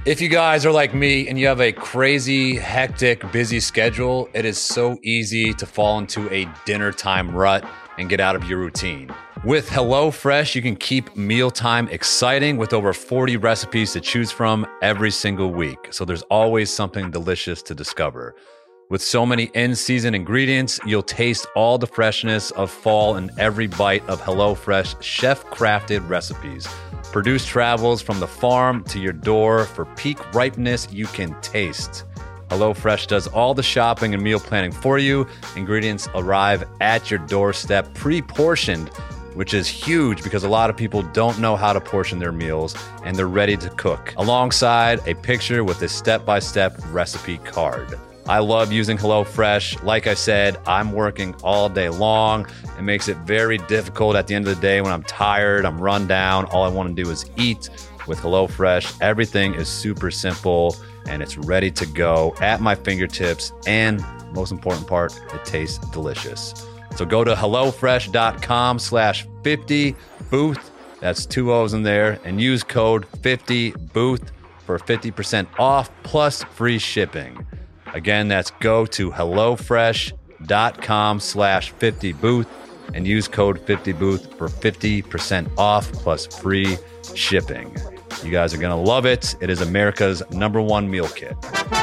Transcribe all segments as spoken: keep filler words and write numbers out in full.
If you guys are like me and you have a crazy, hectic, busy schedule, it is so easy to fall into a dinner time rut and get out of your routine. With HelloFresh, you can keep mealtime exciting with over forty recipes to choose from every single week. So there's always something delicious to discover. With so many in-season ingredients, you'll taste all the freshness of fall in every bite of HelloFresh chef-crafted recipes. Produce travels from the farm to your door for peak ripeness you can taste. HelloFresh does all the shopping and meal planning for you. Ingredients arrive at your doorstep pre-portioned, which is huge because a lot of people don't know how to portion their meals and they're ready to cook, alongside a picture with a step-by-step recipe card. I love using HelloFresh. Like I said, I'm working all day long. It makes it very difficult at the end of the day when I'm tired, I'm run down. All I want to do is eat. With HelloFresh, everything is super simple and it's ready to go at my fingertips. And most important part, it tastes delicious. So go to HelloFresh.com slash 50 booth. That's two O's in there, and use code fifty booth for fifty percent off plus free shipping. Again, that's go to HelloFresh.com slash 50 booth and use code fifty booth for fifty percent off plus free shipping. You guys are going to love it. It is America's number one meal kit.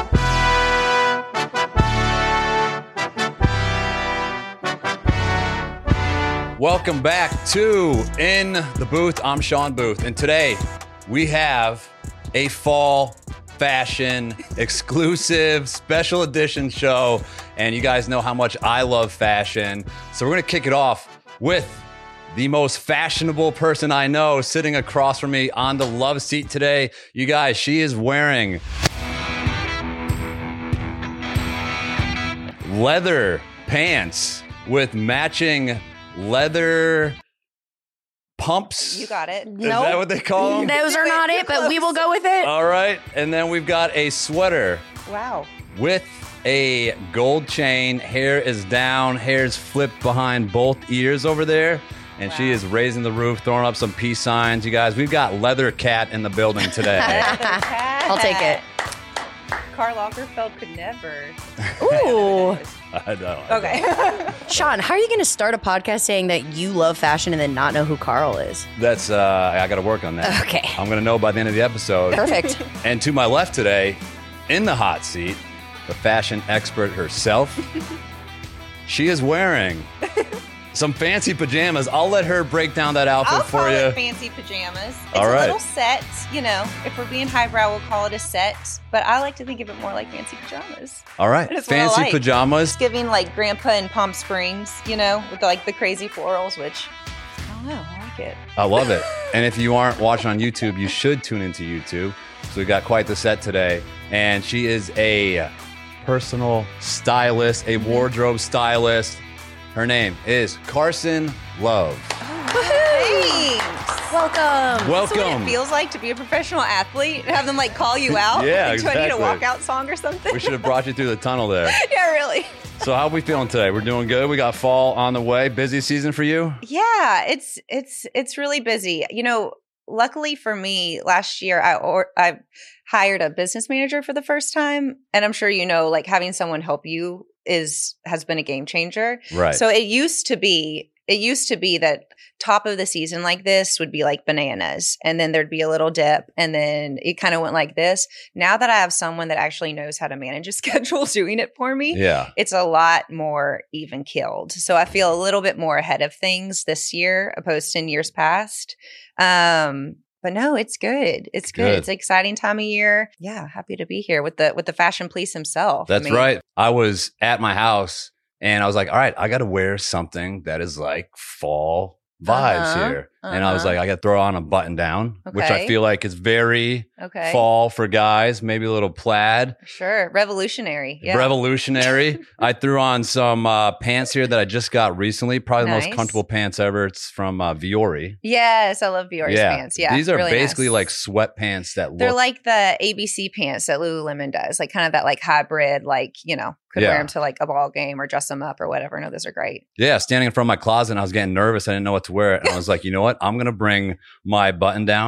Welcome back to In the Booth. I'm Sean Booth, and today we have a fall fashion exclusive special edition show, and you guys know how much I love fashion. So we're going to kick it off with the most fashionable person I know sitting across from me on the love seat today. You guys, she is wearing leather pants with matching leather pumps. You got it. Is nope. that what they call them? Those are not it, but we will go with it. All right. And then we've got a sweater. Wow. With a gold chain. Hair is down. Hair's flipped behind both ears over there. And wow. She is raising the roof, throwing up some peace signs. You guys, we've got Leather Cat in the building today. I'll take it. Karl Lagerfeld could never. Ooh. I know. Okay. Sean, how are you going to start a podcast saying that you love fashion and then not know who Karl is? That's, uh, I got to work on that. Okay. I'm going to know by the end of the episode. Perfect. And to my left today, in the hot seat, the fashion expert herself. She is wearing some fancy pajamas. I'll let her break down that outfit I'll for call you. It fancy pajamas. It's All right. a little set, you know. If we're being highbrow, we'll call it a set. But I like to think of it more like fancy pajamas. All right, That's fancy like. pajamas. It's giving like Grandpa in Palm Springs, you know, with like the crazy florals, which I don't know. I like it. I love it. And if you aren't watching on YouTube, you should tune into YouTube. So we got quite the set today. And she is a personal stylist, a wardrobe stylist. Her name is Carson Love. Thanks. Welcome. Welcome. That's what it feels like to be a professional athlete. Have them like call you out. Yeah, like, exactly. Do I need a walkout song or something? We should have brought you through the tunnel there. Yeah, really. So how are we feeling today? We're doing good. We got fall on the way. Busy season for you? Yeah, it's it's it's really busy. You know, luckily for me, last year I or I hired a business manager for the first time, and I'm sure you know, like having someone help you is has been a game changer. Right. So it used to be it used to be that top of the season like this would be like bananas, and then there'd be a little dip, and then it kind of went like this. Now that I have someone that actually knows how to manage a schedule doing it for me, yeah, it's a lot more even keeled. So I feel a little bit more ahead of things this year opposed to in years past. Um, but no, it's good. It's good. good. It's an exciting time of year. Yeah, happy to be here with the with the fashion police himself. That's I mean, right. I was at my house and I was like, all right, I got to wear something that is like fall vibes Uh-huh, here. And I was uh-huh. like, I got to throw on a button down, which I Okay. feel like is very Okay. fall for guys, maybe a little plaid. Sure. Revolutionary. Yeah. Revolutionary. I threw on some uh, pants here that I just got recently. Probably the most Nice. comfortable pants ever. It's from uh, Viore. Yes, I love Bior's pants. Yeah. These are really basically nice. like sweatpants that look. They're like the A B C pants that Lululemon does, like kind of that like hybrid, like, you know, could Yeah. wear them to like a ball game or dress them up or whatever. No, those are great. Yeah, standing in front of my closet and I was getting nervous. I didn't know what to wear. And I was like, you know what? I'm going to bring my button downs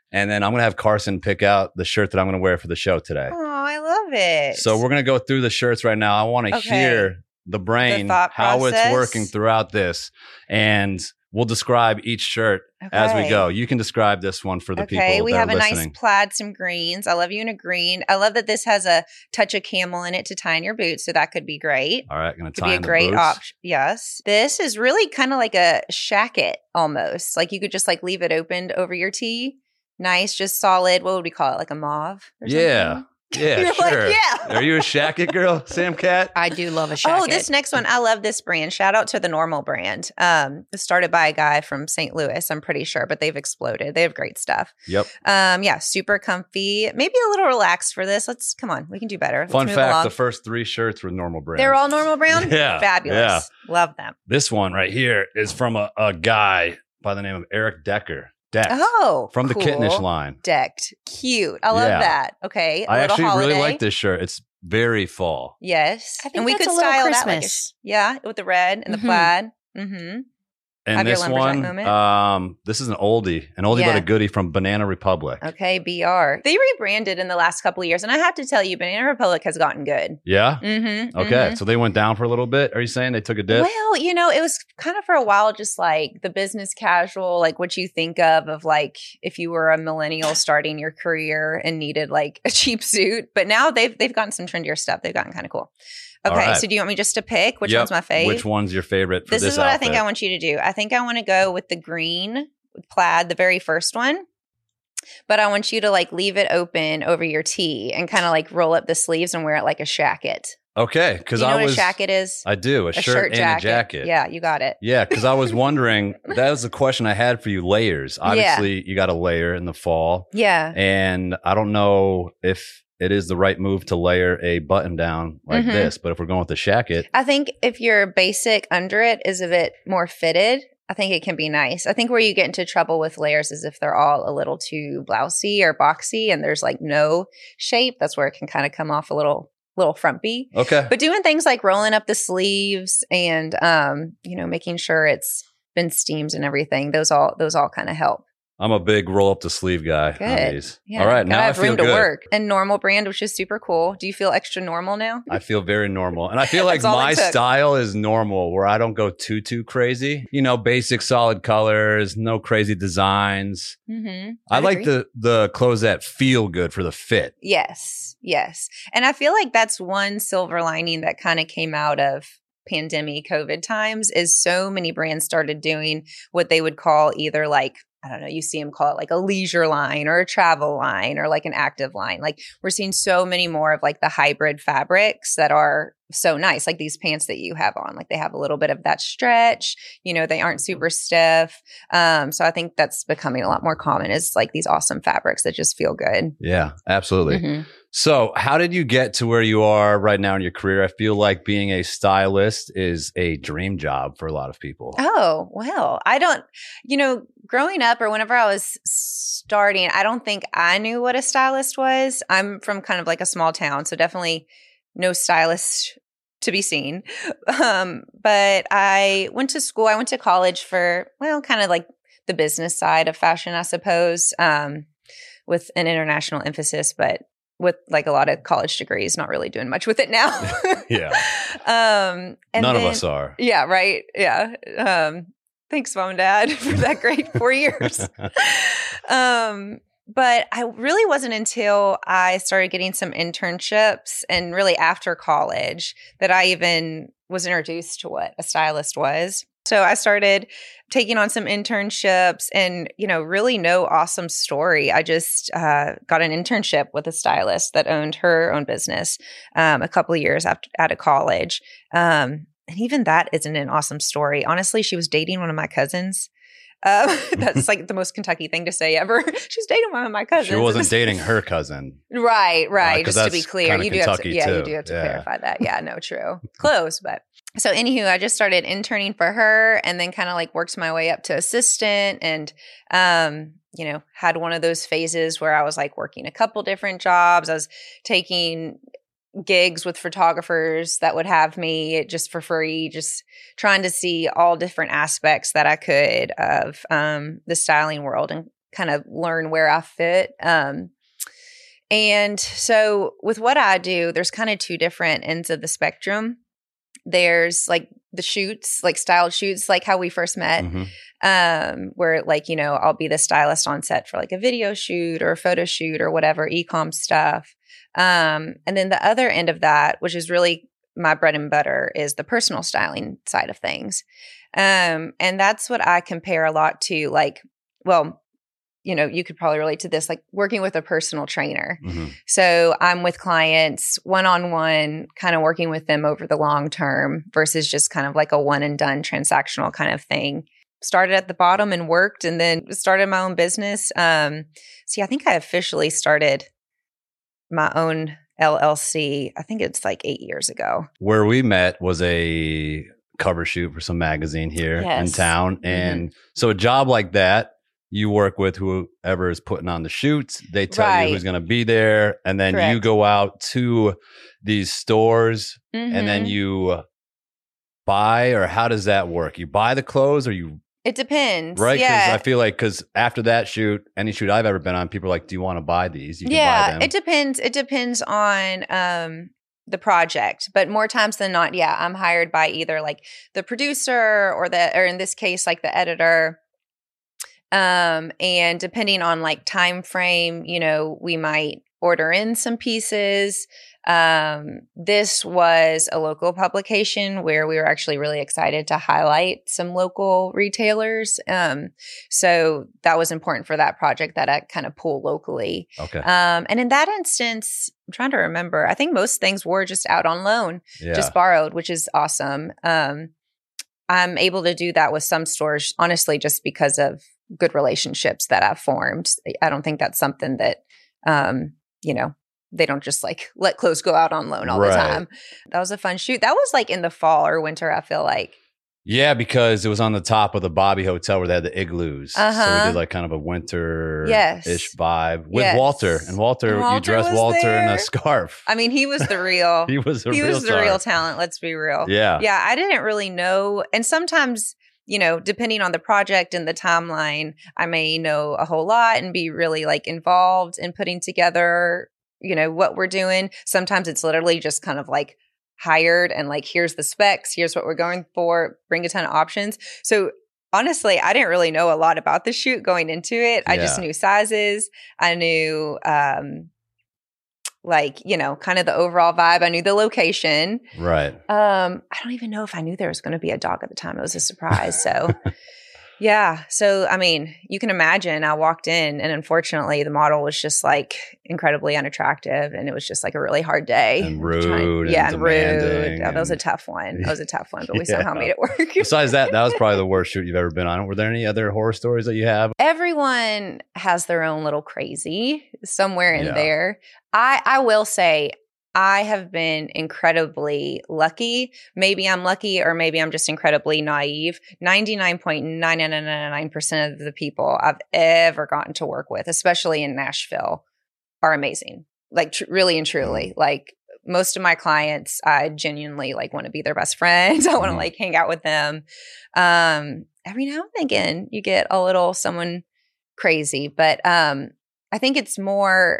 And then I'm going to have Carson pick out the shirt that I'm going to wear for the show today. Oh, I love it. So we're going to go through the shirts right now. I want to Okay. hear the brain, The thought how it's process. working throughout this. And we'll describe each shirt as we Okay. go. You can describe this one for the Okay, people we that have are a listening. nice plaid, some greens. I love you in a green. I love that this has a touch of camel in it to tie in your boots, so that could be great. All right, going to Could tie be a in the great boots. option. Yes. This is really kind of like a shacket almost. Like you could just like leave it opened over your tee. Nice, just solid. What would we call it? Like a mauve or Yeah. something? Yeah, You're like, sure. yeah. Are you a shacket girl, Sam Cat? I do love a shacket. Oh, this next one. I love this brand. Shout out to the Normal brand. Um, it started by a guy from Saint Louis, I'm pretty sure, but they've exploded. They have great stuff. Yep. Um, yeah, super comfy. Maybe a little relaxed for this. Let's come on, we can do better. Let's Fun move fact, along. the first three shirts were Normal brand. They're all Normal brand? Yeah, Fabulous. yeah. Love them. This one right here is from a, a guy by the name of Eric Decker. Decked. Oh, from cool. the Kittenish line. Decked. Cute. I love Yeah. that. Okay. A I little actually holiday. really like this shirt. It's very fall. Yes. I think and we that's could a little style that like a, Christmas. yeah, with the red and the Mhm. plaid. Mm-hmm. And Have your this lumberjack one, moment? um, this is an oldie, an oldie but Yeah. a goodie from Banana Republic. Okay, B R. They rebranded in the last couple of years, and I have to tell you, Banana Republic has gotten good. Yeah? Mm-hmm. Okay. So they went down for a little bit. Are you saying they took a dip? Well, you know, it was kind of for a while just like the business casual, like what you think of of like if you were a millennial starting your career and needed like a cheap suit. But now they've they've gotten some trendier stuff. They've gotten kind of cool. All Okay, right. so do you want me just to pick which Yep. one's my fave? Which one's your favorite for This this, is what outfit? I think I want you to do. I think I want to go with the green with plaid, the very first one. But I want you to like leave it open over your tee and kind of like roll up the sleeves and wear it like a shacket. Okay, Do because you know I what was a shacket is? I do a, a shirt, and jacket. a jacket. Yeah, you got it. Yeah, because I was wondering. That was the question I had for you. Layers. Obviously, you got a layer in the fall, Yeah. and I don't know if it is the right move to layer a button down like Mhm. this. But if we're going with the shacket, I think if your basic under it is a bit more fitted, I think it can be nice. I think where you get into trouble with layers is if they're all a little too blousy or boxy and there's like no shape. That's where it can kind of come off a little little frumpy. okay. But doing things like rolling up the sleeves and um, you know, making sure it's been steamed and everything, those all those all kind of help. I'm a big roll up the sleeve guy on Good. these. Yeah. All right, Gotta now I have feel room good. to work. And Normal brand, which is super cool. Do you feel extra normal now? I feel very normal. And I feel like That's all it my took. style is normal where I don't go too, too crazy. You know, basic solid colors, no crazy designs. Mm-hmm. I like the the clothes that feel good for the fit. Yes, yes. And I feel like that's one silver lining that kind of came out of pandemic COVID times is so many brands started doing what they would call either like, I don't know, you see them call it like a leisure line or a travel line or like an active line. Like we're seeing so many more of like the hybrid fabrics that are so nice, like these pants that you have on. Like they have a little bit of that stretch, you know, they aren't super stiff. Um, so I think that's becoming a lot more common is like these awesome fabrics that just feel good. Yeah, absolutely. Mhm. So, how did you get to where you are right now in your career? I feel like being a stylist is a dream job for a lot of people. Oh, well, I don't, you know, growing up or whenever I was starting, I don't think I knew what a stylist was. I'm from kind of like a small town, so definitely no stylist to be seen. Um, but I went to school, I went to college for, well, kind of like the business side of fashion, I suppose, um, with an international emphasis, but with like a lot of college degrees, not really doing much with it now. Yeah. Um, and None then- of us are. Yeah, right. Yeah. Um, thanks, mom and dad, for that great four years. Um, but I really wasn't until I started getting some internships and really after college that I even was introduced to what a stylist was. So I started taking on some internships and, you know, really no awesome story. I just uh, got an internship with a stylist that owned her own business um, a couple of years after out of college. Um, and even that isn't an awesome story. Honestly, she was dating one of my cousins. Um, that's like the most Kentucky thing to say ever. She's dating one of my cousins. She wasn't dating her cousin. Right, right. Uh, 'cause Just to be that's clear, kinda you do have to, Kentucky, yeah, you too. do have to Yeah. clarify that. Yeah, no, true. Close, but so anywho, I just started interning for her and then kind of like worked my way up to assistant and, um, you know, had one of those phases where I was like working a couple different jobs. I was taking gigs with photographers that would have me just for free, just trying to see all different aspects that I could of um, the styling world and kind of learn where I fit. Um, and so with what I do, there's kind of two different ends of the spectrum. There's like the shoots, like styled shoots, like how we first met, Mm-hmm. um, where like, you know, I'll be the stylist on set for like a video shoot or a photo shoot or whatever, e-com stuff. Um, and then the other end of that, which is really my bread and butter, is the personal styling side of things. Um, and that's what I compare a lot to, like, well, you know, you could probably relate to this, like working with a personal trainer. Mm-hmm. So I'm with clients one-on-one, kind of working with them over the long term versus just kind of like a one and done transactional kind of thing. Started at the bottom and worked, and then started my own business. Um, see, I think I officially started my own L L C. I think it's like eight years ago. Where we met was a cover shoot for some magazine here Yes. in town. And mm-hmm. so a job like that, you work with whoever is putting on the shoots. They tell Right. you who's going to be there. And then Correct. you go out to these stores Mm-hmm. and then you buy, or how does that work? You buy the clothes, or you... It depends. Right? Because Yeah. I feel like, because after that shoot, any shoot I've ever been on, people are like, do you want to buy these? You can yeah, buy them. it depends. It depends on um, the project. But more times than not, yeah, I'm hired by either like the producer or the, or in this case, like the editor. Um, and depending on like time frame, you know, we might order in some pieces. Um, this was a local publication where we were actually really excited to highlight some local retailers. Um, so that was important for that project, that I kind of pull locally. Okay. Um, and in that instance, I'm trying to remember, I think most things were just out on loan, Yeah. just borrowed, which is awesome. Um, I'm able to do that with some stores, honestly, just because of good relationships that I've formed. I don't think that's something that, um, you know, they don't just like let clothes go out on loan all Right. the time. That was a fun shoot. That was like in the fall or winter, I feel like. Yeah, because it was on the top of the Bobby Hotel where they had the igloos. Uh-huh. So we did like kind of a winter-ish Yes. vibe with Yes. Walter. And Walter, And Walter you dressed was Walter in there. a scarf. I mean, he was the real. He was a he real was the star. real talent. Let's be real. Yeah. Yeah. I didn't really know. And sometimes, you know, depending on the project and the timeline, I may know a whole lot and be really like involved in putting together, you know, what we're doing. Sometimes it's literally just kind of like hired and like, here's the specs, here's what we're going for, bring a ton of options. So honestly, I didn't really know a lot about the shoot going into it. I just Yeah. knew sizes. I knew, um, like, you know, kind of the overall vibe. I knew the location. Right. Um, I don't even know if I knew there was going to be a dog at the time. It was a surprise. So yeah. So, I mean, you can imagine I walked in and unfortunately the model was just like incredibly unattractive and it was just like a really hard day. And rude Trying- and yeah, and rude. demanding Yeah, that was a and- tough one. That was a tough one, but we Yeah. somehow made it work. Besides that, that was probably the worst shoot you've ever been on. Were there any other horror stories that you have? Everyone has their own little crazy somewhere in Yeah. there. I, I will say I have been incredibly lucky. Maybe I'm lucky or maybe I'm just incredibly naive. ninety-nine point nine nine nine nine percent of the people I've ever gotten to work with, especially in Nashville, are amazing. Like tr- really and truly. Like most of my clients, I genuinely like want to be their best friends. I want to Mhm. like hang out with them. Um, every now and again, you get a little someone crazy, but um, I think it's more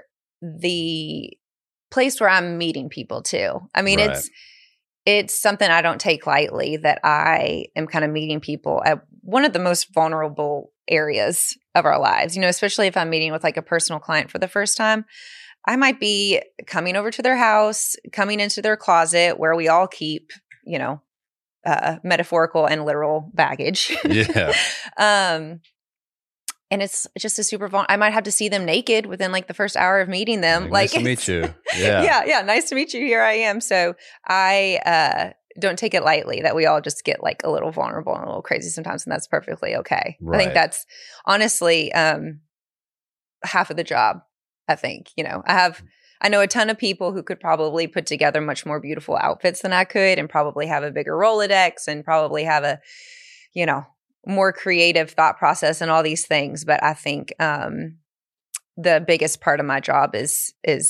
the place where I'm meeting people too. I mean, Right. it's it's something I don't take lightly that I am kind of meeting people at one of the most vulnerable areas of our lives. You know, especially if I'm meeting with like a personal client for the first time. I might be coming over to their house, coming into their closet where we all keep, you know, uh, metaphorical and literal baggage. Yeah. um, and it's just a super fun. I might have to see them naked within like the first hour of meeting them. Like, Like, nice to meet it's- you. Yeah. yeah, yeah. Nice to meet you. Here I am. So I uh, don't take it lightly that we all just get like a little vulnerable and a little crazy sometimes, and that's perfectly okay. I Right. think that's honestly um, half of the job. I think, you know, I have, I know a ton of people who could probably put together much more beautiful outfits than I could and probably have a bigger Rolodex and probably have a, you know, more creative thought process and all these things. But I think um, the biggest part of my job is, is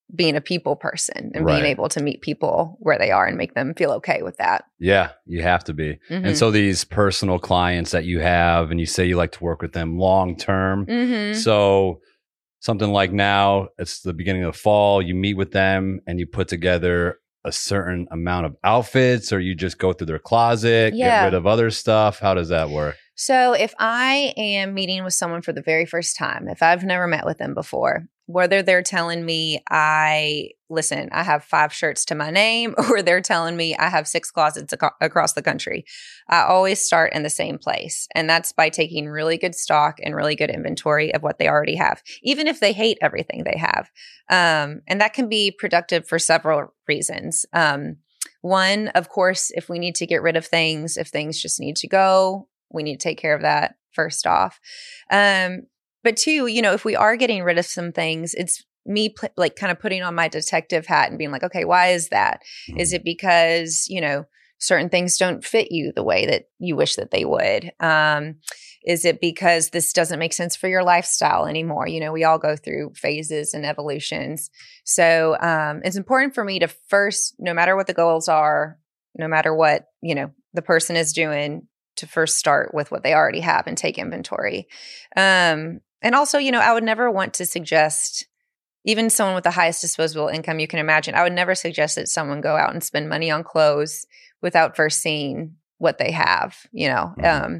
being a people person and Right. being able to meet people where they are and make them feel okay with that. Yeah, you have to be. Mhm. And so these personal clients that you have, and you say you like to work with them long term. Mhm. So something like now, it's the beginning of the fall, you meet with them and you put together a certain amount of outfits, or you just go through their closet, Yeah. get rid of other stuff. How does that work? So if I am meeting with someone for the very first time, if I've never met with them before, whether they're telling me I, listen, I have five shirts to my name, or they're telling me I have six closets ac- across the country, I always start in the same place. And that's by taking really good stock and really good inventory of what they already have, even if they hate everything they have. Um, and that can be productive for several reasons. Um, one, of course, if we need to get rid of things, if things just need to go, we need to take care of that first off. Um, but two, you know, if we are getting rid of some things, it's me pl- like kind of putting on my detective hat and being like, okay, why is that? Mm-hmm. Is it because, you know, certain things don't fit you the way that you wish that they would? Um, is it because this doesn't make sense for your lifestyle anymore? You know, we all go through phases and evolutions. So um, it's important for me to first, no matter what the goals are, no matter what, you know, the person is doing, to first start with what they already have and take inventory. Um, and also, you know, I would never want to suggest, even someone with the highest disposable income you can imagine, I would never suggest that someone go out and spend money on clothes without first seeing what they have. You know, Mhm. um,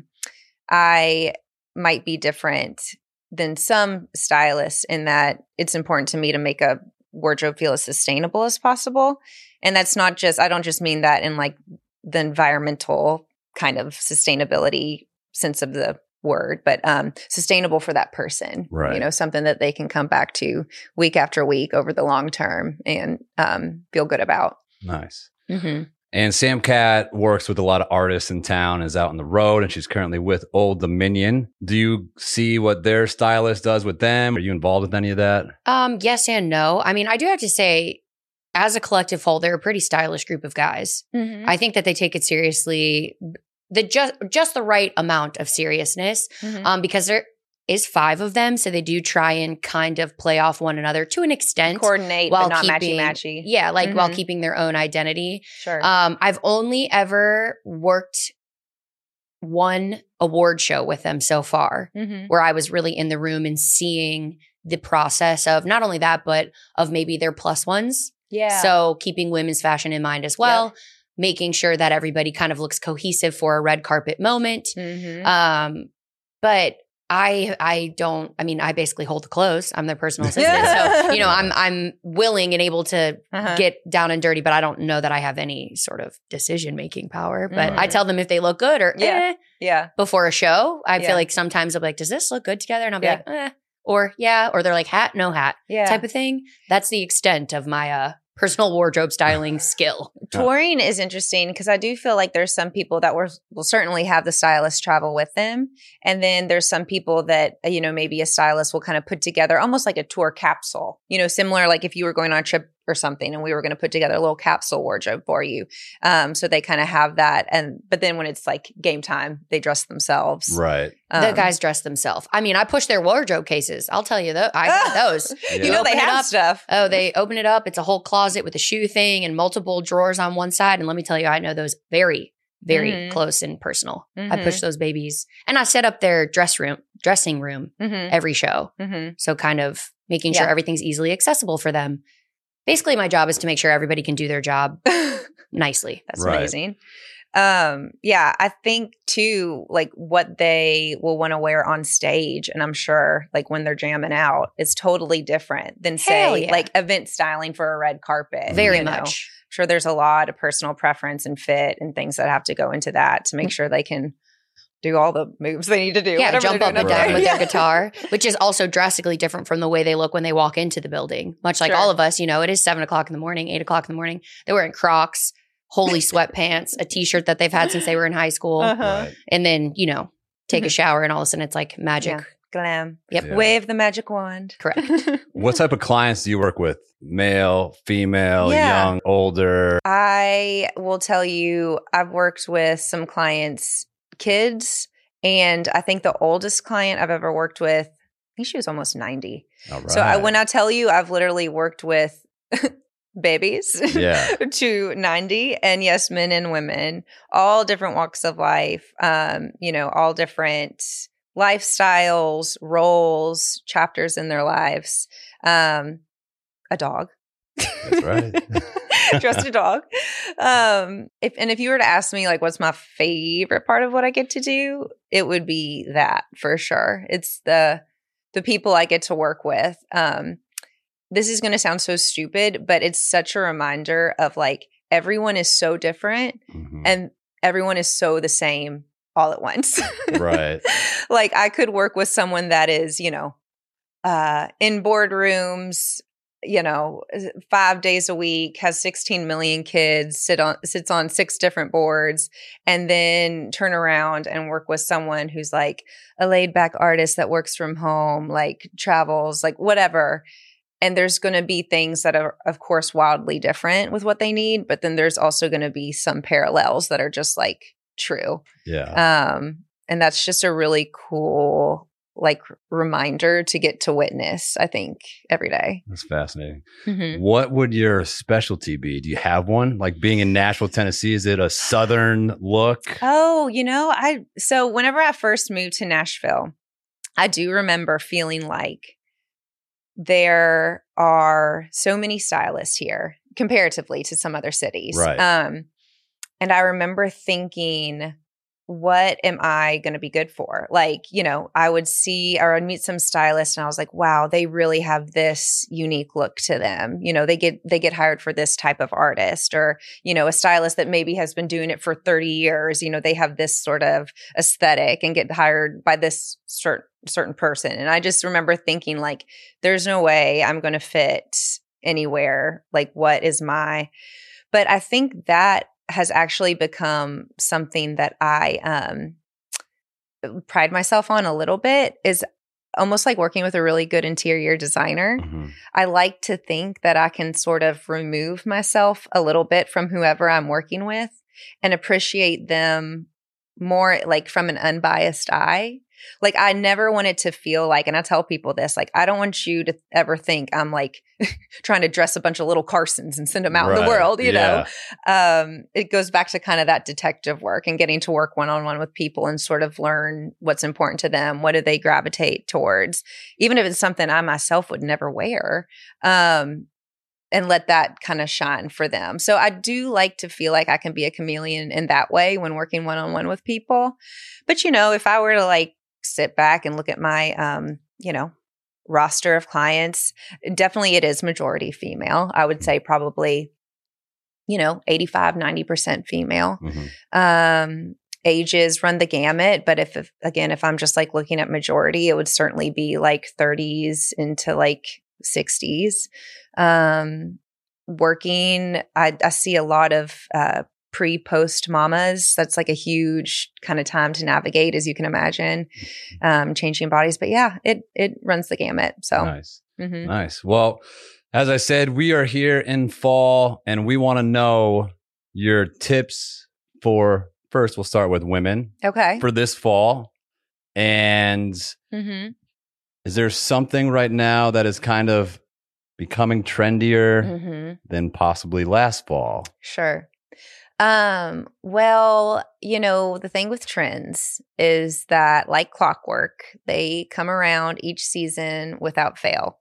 I might be different than some stylists in that it's important to me to make a wardrobe feel as sustainable as possible. And that's not just, I don't just mean that in like the environmental kind of sustainability sense of the word, but um, sustainable for that person, Right. you know, something that they can come back to week after week over the long term and um, feel good about. Nice. Mm-hmm. And Sam Cat works with a lot of artists in town, is out on the road, and she's currently with Old Dominion. Do you see what their stylist does with them? Are you involved with any of that? Um, yes and no. I mean, I do have to say, as a collective whole, they're a pretty stylish group of guys. Mm-hmm. I think that they take it seriously, the just just the right amount of seriousness, Mm-hmm. um, because there is five of them, so they do try and kind of play off one another to an extent, Coordinate, while but not keeping, matchy-matchy. yeah, like while Mhm. keeping their own identity. Sure. Um, I've only ever worked one award show with them so far, mm-hmm. where I was really in the room and seeing the process of not only that, but of maybe their plus ones. Yeah. So keeping women's fashion in mind as well, making sure that everybody kind of looks cohesive for a red carpet moment. Mm-hmm. Um, but I I don't, I mean, I basically hold the clothes. I'm their personal assistant. So, you know, I'm I'm willing and able to uh-huh. get down and dirty, but I don't know that I have any sort of decision-making power. But Mhm. I tell them if they look good or Yeah. eh yeah. before a show. I Yeah. feel like sometimes I'll be like, does this look good together? And I'll be Yeah. like, eh. Or yeah. Or they're like, hat, no hat Yeah. type of thing. That's the extent of my uh, personal wardrobe styling skill. Touring is interesting because I do feel like there's some people that will, will certainly have the stylist travel with them. And then there's some people that, you know, maybe a stylist will kind of put together almost like a tour capsule, you know, similar like if you were going on a trip or something and we were going to put together a little capsule wardrobe for you. Um, so they kind of have that. And, but then when it's like game time, they dress themselves. Right. The Um, guys dress themselves. I mean, I push their wardrobe cases. I'll tell you that. I got those. Yeah. You know, they Open it have up. stuff. Oh, they open it up. It's a whole closet with a shoe thing and multiple drawers on one side. And let me tell you, I know those very, very Mhm. close and personal. I Mhm. push those babies. And I set up their dress room, dressing room Mm-hmm. every show. Mm-hmm. So kind of making sure Yeah. everything's easily accessible for them. Basically, my job is to make sure everybody can do their job nicely. That's Right. amazing. Um, yeah, I think too, like what they will want to wear on stage, and I'm sure like when they're jamming out, is totally different than Hell say yeah. like event styling for a red carpet. Very you know? much. I'm sure there's a lot of personal preference and fit and things that have to go into that to make sure they can do all the moves they need to do. Yeah, whatever jump they're up and doing down there. with Yeah. their guitar, which is also drastically different from the way they look when they walk into the building. Much like Sure. all of us, you know, it is seven o'clock in the morning, eight o'clock in the morning. They're wearing Crocs, holy sweatpants, a t-shirt that they've had since they were in high school. Uh-huh. Right. And then, you know, take a shower and all of a sudden it's like magic. Yeah. Glam. Yep. Yeah. Wave the magic wand. Correct. What type of clients do you work with? Male, female, Yeah. young, older? I will tell you, I've worked with some clients, kids, and I think the oldest client I've ever worked with, I think she was almost ninety. All right. So I, when I tell you, I've literally worked with babies Yeah. to ninety. And yes, men and women, all different walks of life, um, you know, all different lifestyles, roles, chapters in their lives. Um, a dog. That's right. Just a dog. Um, if and if you were to ask me, like, what's my favorite part of what I get to do, it would be that for sure. It's the the people I get to work with. Um, this is going to sound so stupid, but it's such a reminder of like everyone is so different Mhm. and everyone is so the same all at once. Right. Like I could work with someone that is, you know, uh, in boardrooms, you know, five days a week, has sixteen million kids, sit on sits on six different boards, and then turn around and work with someone who's like a laid back artist that works from home, like travels, like whatever. And there's going to be things that are, of course, wildly different with what they need, but then there's also going to be some parallels that are just like true. Yeah. Um, and that's just a really cool like reminder to get to witness, I think, every day. That's fascinating. Mm-hmm. What would your specialty be? Do you have one? Like being in Nashville, Tennessee, is it a Southern look? Oh, you know, I, so whenever I first moved to Nashville, I do remember feeling like there are so many stylists here comparatively to some other cities. Right. Um, and I remember thinking, what am I going to be good for? Like, you know, I would see or I'd meet some stylists and I was like, wow, they really have this unique look to them. You know, they get, they get hired for this type of artist, or, you know, a stylist that maybe has been doing it for thirty years, you know, they have this sort of aesthetic and get hired by this certain, certain person. And I just remember thinking like, there's no way I'm going to fit anywhere. Like, what is my, but I think that has actually become something that I um, pride myself on a little bit, is almost like working with a really good interior designer. Mm-hmm. I like to think that I can sort of remove myself a little bit from whoever I'm working with and appreciate them more like from an unbiased eye. Like I never wanted to feel like, and I tell people this, like, I don't want you to ever think I'm like trying to dress a bunch of little Carsons and send them out Right. in the world, you Yeah. know? Um, it goes back to kind of that detective work and getting to work one-on-one with people and sort of learn what's important to them. What do they gravitate towards? Even if it's something I myself would never wear. Um, and let that kind of shine for them. So I do like to feel like I can be a chameleon in that way when working one-on-one with people. But, you know, if I were to like sit back and look at my, um, you know, roster of clients, definitely it is majority female. I would say probably, you know, eighty-five, ninety percent female. Mm-hmm. Um, ages run the gamut. But if, if, again, if I'm just like looking at majority, it would certainly be like thirties into like sixties. Um, working, I, I see a lot of uh, pre-post mamas. That's like a huge kind of time to navigate, as you can imagine, um, changing bodies. But yeah, it it runs the gamut. So Nice. mhm. Nice. Well, as I said, we are here in fall and we want to know your tips for, first, we'll start with women Okay. for this fall. And Mm-hmm. is there something right now that is kind of becoming trendier Mm-hmm. than possibly last fall? Sure. Um, well, you know, the thing with trends is that, like clockwork, they come around each season without fail.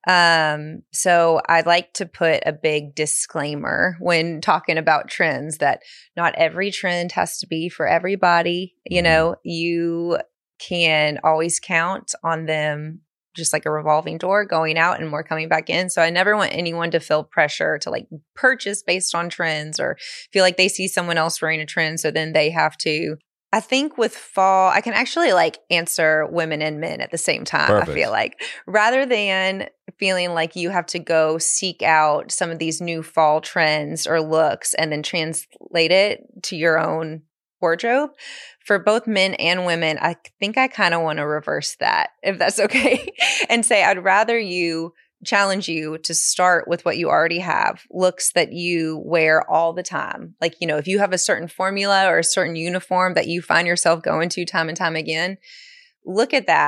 Um, so I'd like to put a big disclaimer when talking about trends that not every trend has to be for everybody. You know, you can always count on them just like a revolving door, going out and more coming back in. So I never want anyone to feel pressure to like purchase based on trends or feel like they see someone else wearing a trend, so then they have to. I think with fall, I can actually like answer women and men at the same time. Perfect. I feel like, rather than feeling like you have to go seek out some of these new fall trends or looks and then translate it to your own wardrobe, for both men and women, I think I kind of want to reverse that, if that's okay, and say I'd rather you challenge you to start with what you already have, looks that you wear all the time. Like, you know, if you have a certain formula or a certain uniform that you find yourself going to time and time again, look at that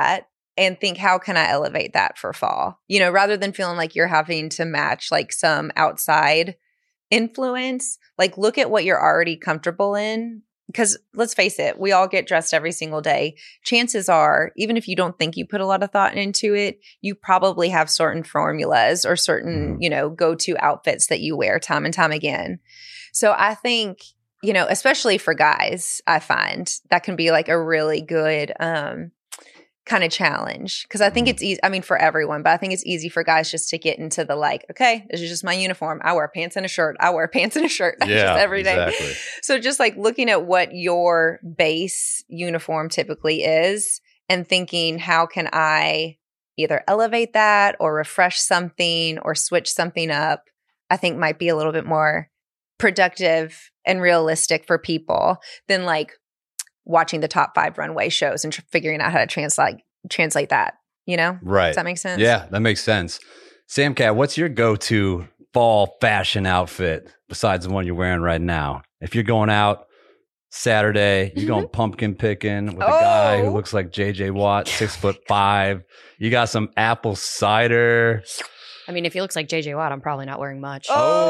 and think, how can I elevate that for fall? You know, rather than feeling like you're having to match like some outside influence, like look at what you're already comfortable in. Because let's face it, we all get dressed every single day. Chances are, even if you don't think you put a lot of thought into it, you probably have certain formulas or certain, you know, go-to outfits that you wear time and time again. So I think, you know, especially for guys, I find that can be like a really good um, kind of challenge. Because I think it's easy, I mean, for everyone, but I think it's easy for guys just to get into the like, okay, this is just my uniform. I wear pants and a shirt. I wear pants and a shirt. That's Yeah, just every day. exactly. So just like looking at what your base uniform typically is and thinking, how can I either elevate that or refresh something or switch something up, I think might be a little bit more productive and realistic for people than like watching the top five runway shows and tr- figuring out how to translate translate that, you know? Right. Does that make sense? Yeah, that makes sense. Sam Cat, what's your go-to fall fashion outfit besides the one you're wearing right now? If you're going out Saturday, you're going pumpkin picking with a guy who Oh. looks like J J Watt, six foot five. You got some apple cider. I mean, if he looks like J J Watt, I'm probably not wearing much.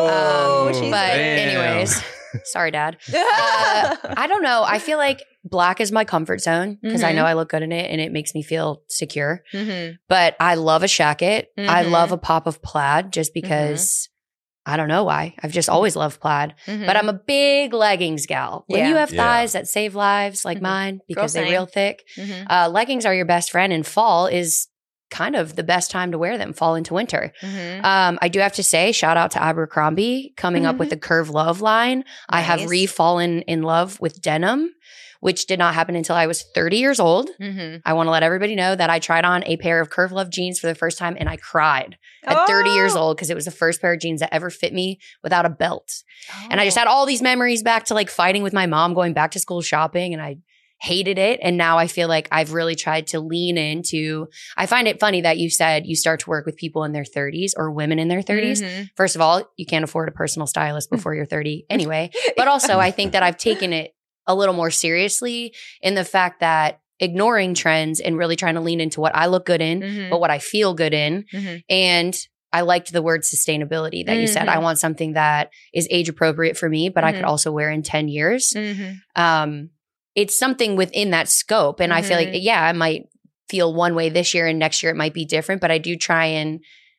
Oh, Um, she's but damn. anyways, sorry, Dad. Uh, I don't know. I feel like black is my comfort zone because I Mhm. know I look good in it and it makes me feel secure. Mhm. But I love a shacket. I Mhm. love a pop of plaid just because I don't know why. I've just always loved plaid. Mhm. But I'm a big leggings gal. When Yeah. you have Yeah. thighs that save lives like Mhm. mine because Girl, they're same. real thick, Mhm. uh, leggings are your best friend, and fall is kind of the best time to wear them, fall into winter. Mhm. Um, I do have to say, shout out to Abercrombie coming up with the Curve Love line. I have Nice. re-fallen in love with denim, which did not happen until I was thirty years old. Mhm. I want to let everybody know that I tried on a pair of Curve Love jeans for the first time and I cried at thirty years Oh. old because it was the first pair of jeans that ever fit me without a belt. And I just Oh. had all these memories back to like fighting with my mom, going back to school shopping, and I hated it. And now I feel like I've really tried to lean into, I find it funny that you said you start to work with people in their thirties or women in their thirties. Mhm. First of all, you can't afford a personal stylist before you're thirty anyway. But also, I think that I've taken it a little more seriously in the fact that ignoring trends and really trying to lean into what I look good in, Mhm. but what I feel good in. Mhm. And I liked the word sustainability that you said. Mhm. I want something that is age appropriate for me, but I could Mhm. also wear in ten years. Mhm. Um, it's something within that scope. And I feel like, Mhm. yeah, I might feel one way this year and next year it might be different, but I do try and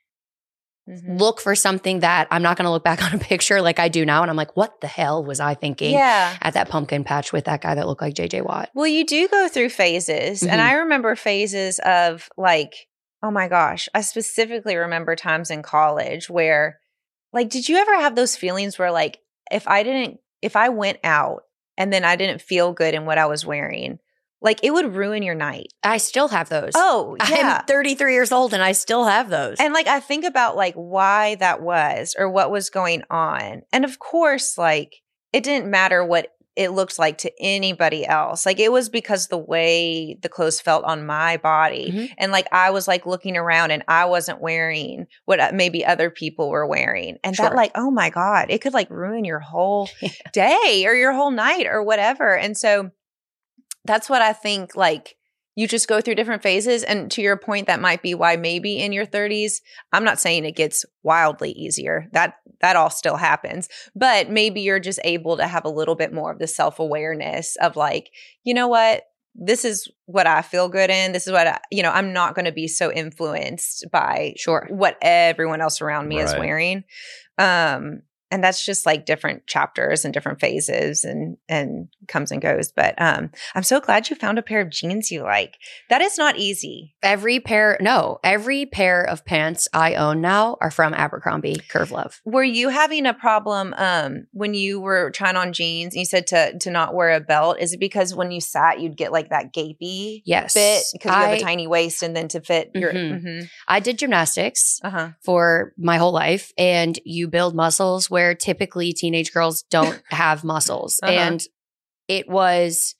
Mhm. look for something that I'm not going to look back on a picture like I do now. And I'm like, what the hell was I thinking Yeah. at that pumpkin patch with that guy that looked like J J Watt? Well, you do go through phases. And Mhm. I remember phases of like, oh my gosh, I specifically remember times in college where, like, did you ever have those feelings where, like, if I didn't, if I went out and then I didn't feel good in what I was wearing, like, it would ruin your night? I still have those. Oh, yeah. I'm thirty-three years old and I still have those. And like, I think about like why that was or what was going on. And of course, like, it didn't matter what it looked like to anybody else. Like, it was because the way the clothes felt on my body. Mhm. And like, I was like looking around and I wasn't wearing what uh, maybe other people were wearing. And that Sure. like, oh my God, it could like ruin your whole day or your whole night or whatever. And so that's what I think, like, you just go through different phases. And to your point, that might be why maybe in your thirties, I'm not saying it gets wildly easier. That that all still happens. But maybe you're just able to have a little bit more of the self-awareness of like, you know what? This is what I feel good in. This is what I, you know, I'm not going to be so influenced by Sure. what everyone else around me is Right. wearing. Um, and that's just like different chapters and different phases and and comes and goes. But um, I'm so glad you found a pair of jeans you like. That is not easy. Every pair, no, every pair of pants I own now are from Abercrombie Curve Love. Were you having a problem um, when you were trying on jeans and you said to to not wear a belt? Is it because when you sat, you'd get like that gapey Yes. fit because you have I- a tiny waist and then to fit your. Mhm. Mm-hmm. I did gymnastics Uh-huh. for my whole life, and you build muscles where typically teenage girls don't have muscles. Uh-huh. And it was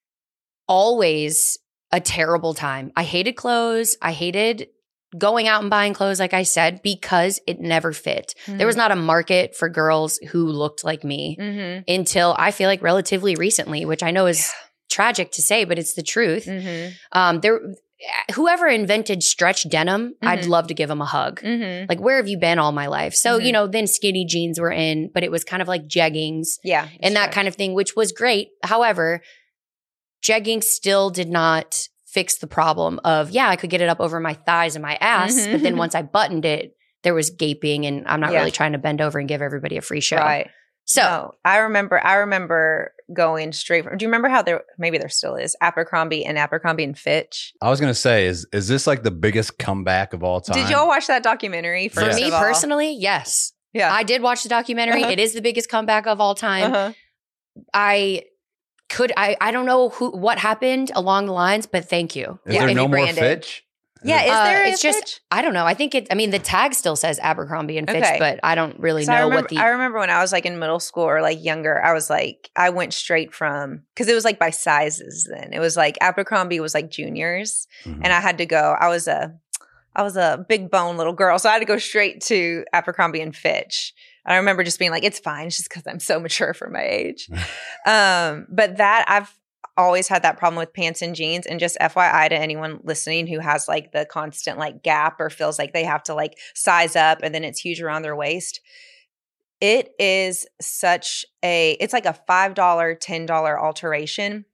always a terrible time. I hated clothes. I hated going out and buying clothes, like I said, because it never fit. There was not a market for girls who looked like me Mm-hmm. until I feel like relatively recently, which I know is tragic to say, but it's the truth. Mm-hmm. Um, there, whoever invented stretch denim, mm-hmm. I'd love to give them a hug. Mm-hmm. Like, where have you been all my life? So, mm-hmm. you know, then skinny jeans were in, but it was kind of like jeggings. Yeah. And that true. kind of thing, which was great. However, jeggings still did not fix the problem of, yeah, I could get it up over my thighs and my ass. Mm-hmm. But then once I buttoned it, there was gaping, and I'm not yeah. really trying to bend over and give everybody a free show. Right. So no, I remember, I remember going straight from, do you remember how there, maybe there still is, Abercrombie and Abercrombie and Fitch? I was going to say, is is this like the biggest comeback of all time? Did y'all watch that documentary? For me personally, yes. Yeah. I did watch the documentary. Uh-huh. It is the biggest comeback of all time. Uh-huh. I could, I, I don't know who, what happened along the lines, but thank you. Is yeah, there no more Fitch? Yeah, is there uh, a it's Fitch? just, I don't know. I think it, I mean, the tag still says Abercrombie and Fitch, okay. but I don't really know I remember, what the. I remember when I was like in middle school or like younger, I was like, I went straight from, because it was like by sizes then. It was like Abercrombie was like juniors, mm-hmm. and I had to go, I was a, I was a big bone little girl, so I had to go straight to Abercrombie and Fitch. I remember just being like, it's fine, it's just because I'm so mature for my age. um, but that I've always had that problem with pants and jeans. And just F Y I to anyone listening who has like the constant like gap or feels like they have to like size up and then it's huge around their waist. It is such a, it's like a five dollars, ten dollars alteration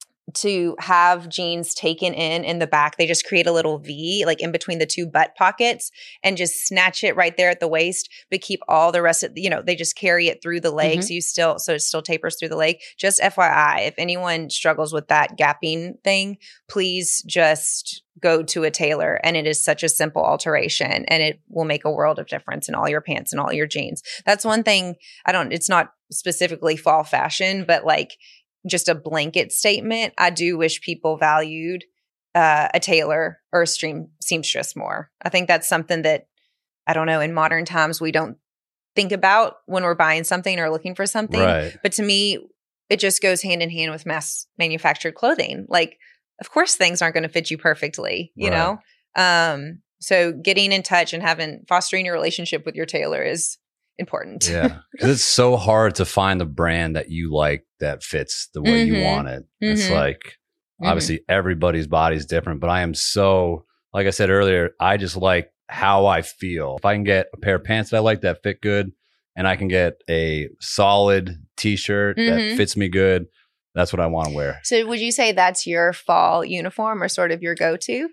to have jeans taken in in the back. They just create a little V like in between the two butt pockets and just snatch it right there at the waist, but keep all the rest of, you know, they just carry it through the leg. Mm-hmm. So you still, so it still tapers through the leg. Just F Y I, if anyone struggles with that gapping thing, please just go to a tailor, and it is such a simple alteration and it will make a world of difference in all your pants and all your jeans. That's one thing. I don't, it's not specifically fall fashion, but like, just a blanket statement. I do wish people valued uh, a tailor or a stream seamstress more. I think that's something that, I don't know, in modern times we don't think about when we're buying something or looking for something. Right. But to me, it just goes hand in hand with mass manufactured clothing. Like, of course, things aren't going to fit you perfectly, you right. know? Um, so getting in touch and having, fostering your relationship with your tailor is important. Yeah. Because it's so hard to find the brand that you like that fits the way mm-hmm. you want it. Mm-hmm. It's like, mm-hmm. obviously everybody's body is different, but I am so, like I said earlier, I just like how I feel. If I can get a pair of pants that I like that fit good, and I can get a solid t-shirt mm-hmm. that fits me good, that's what I want to wear. So would you say that's your fall uniform or sort of your go-to?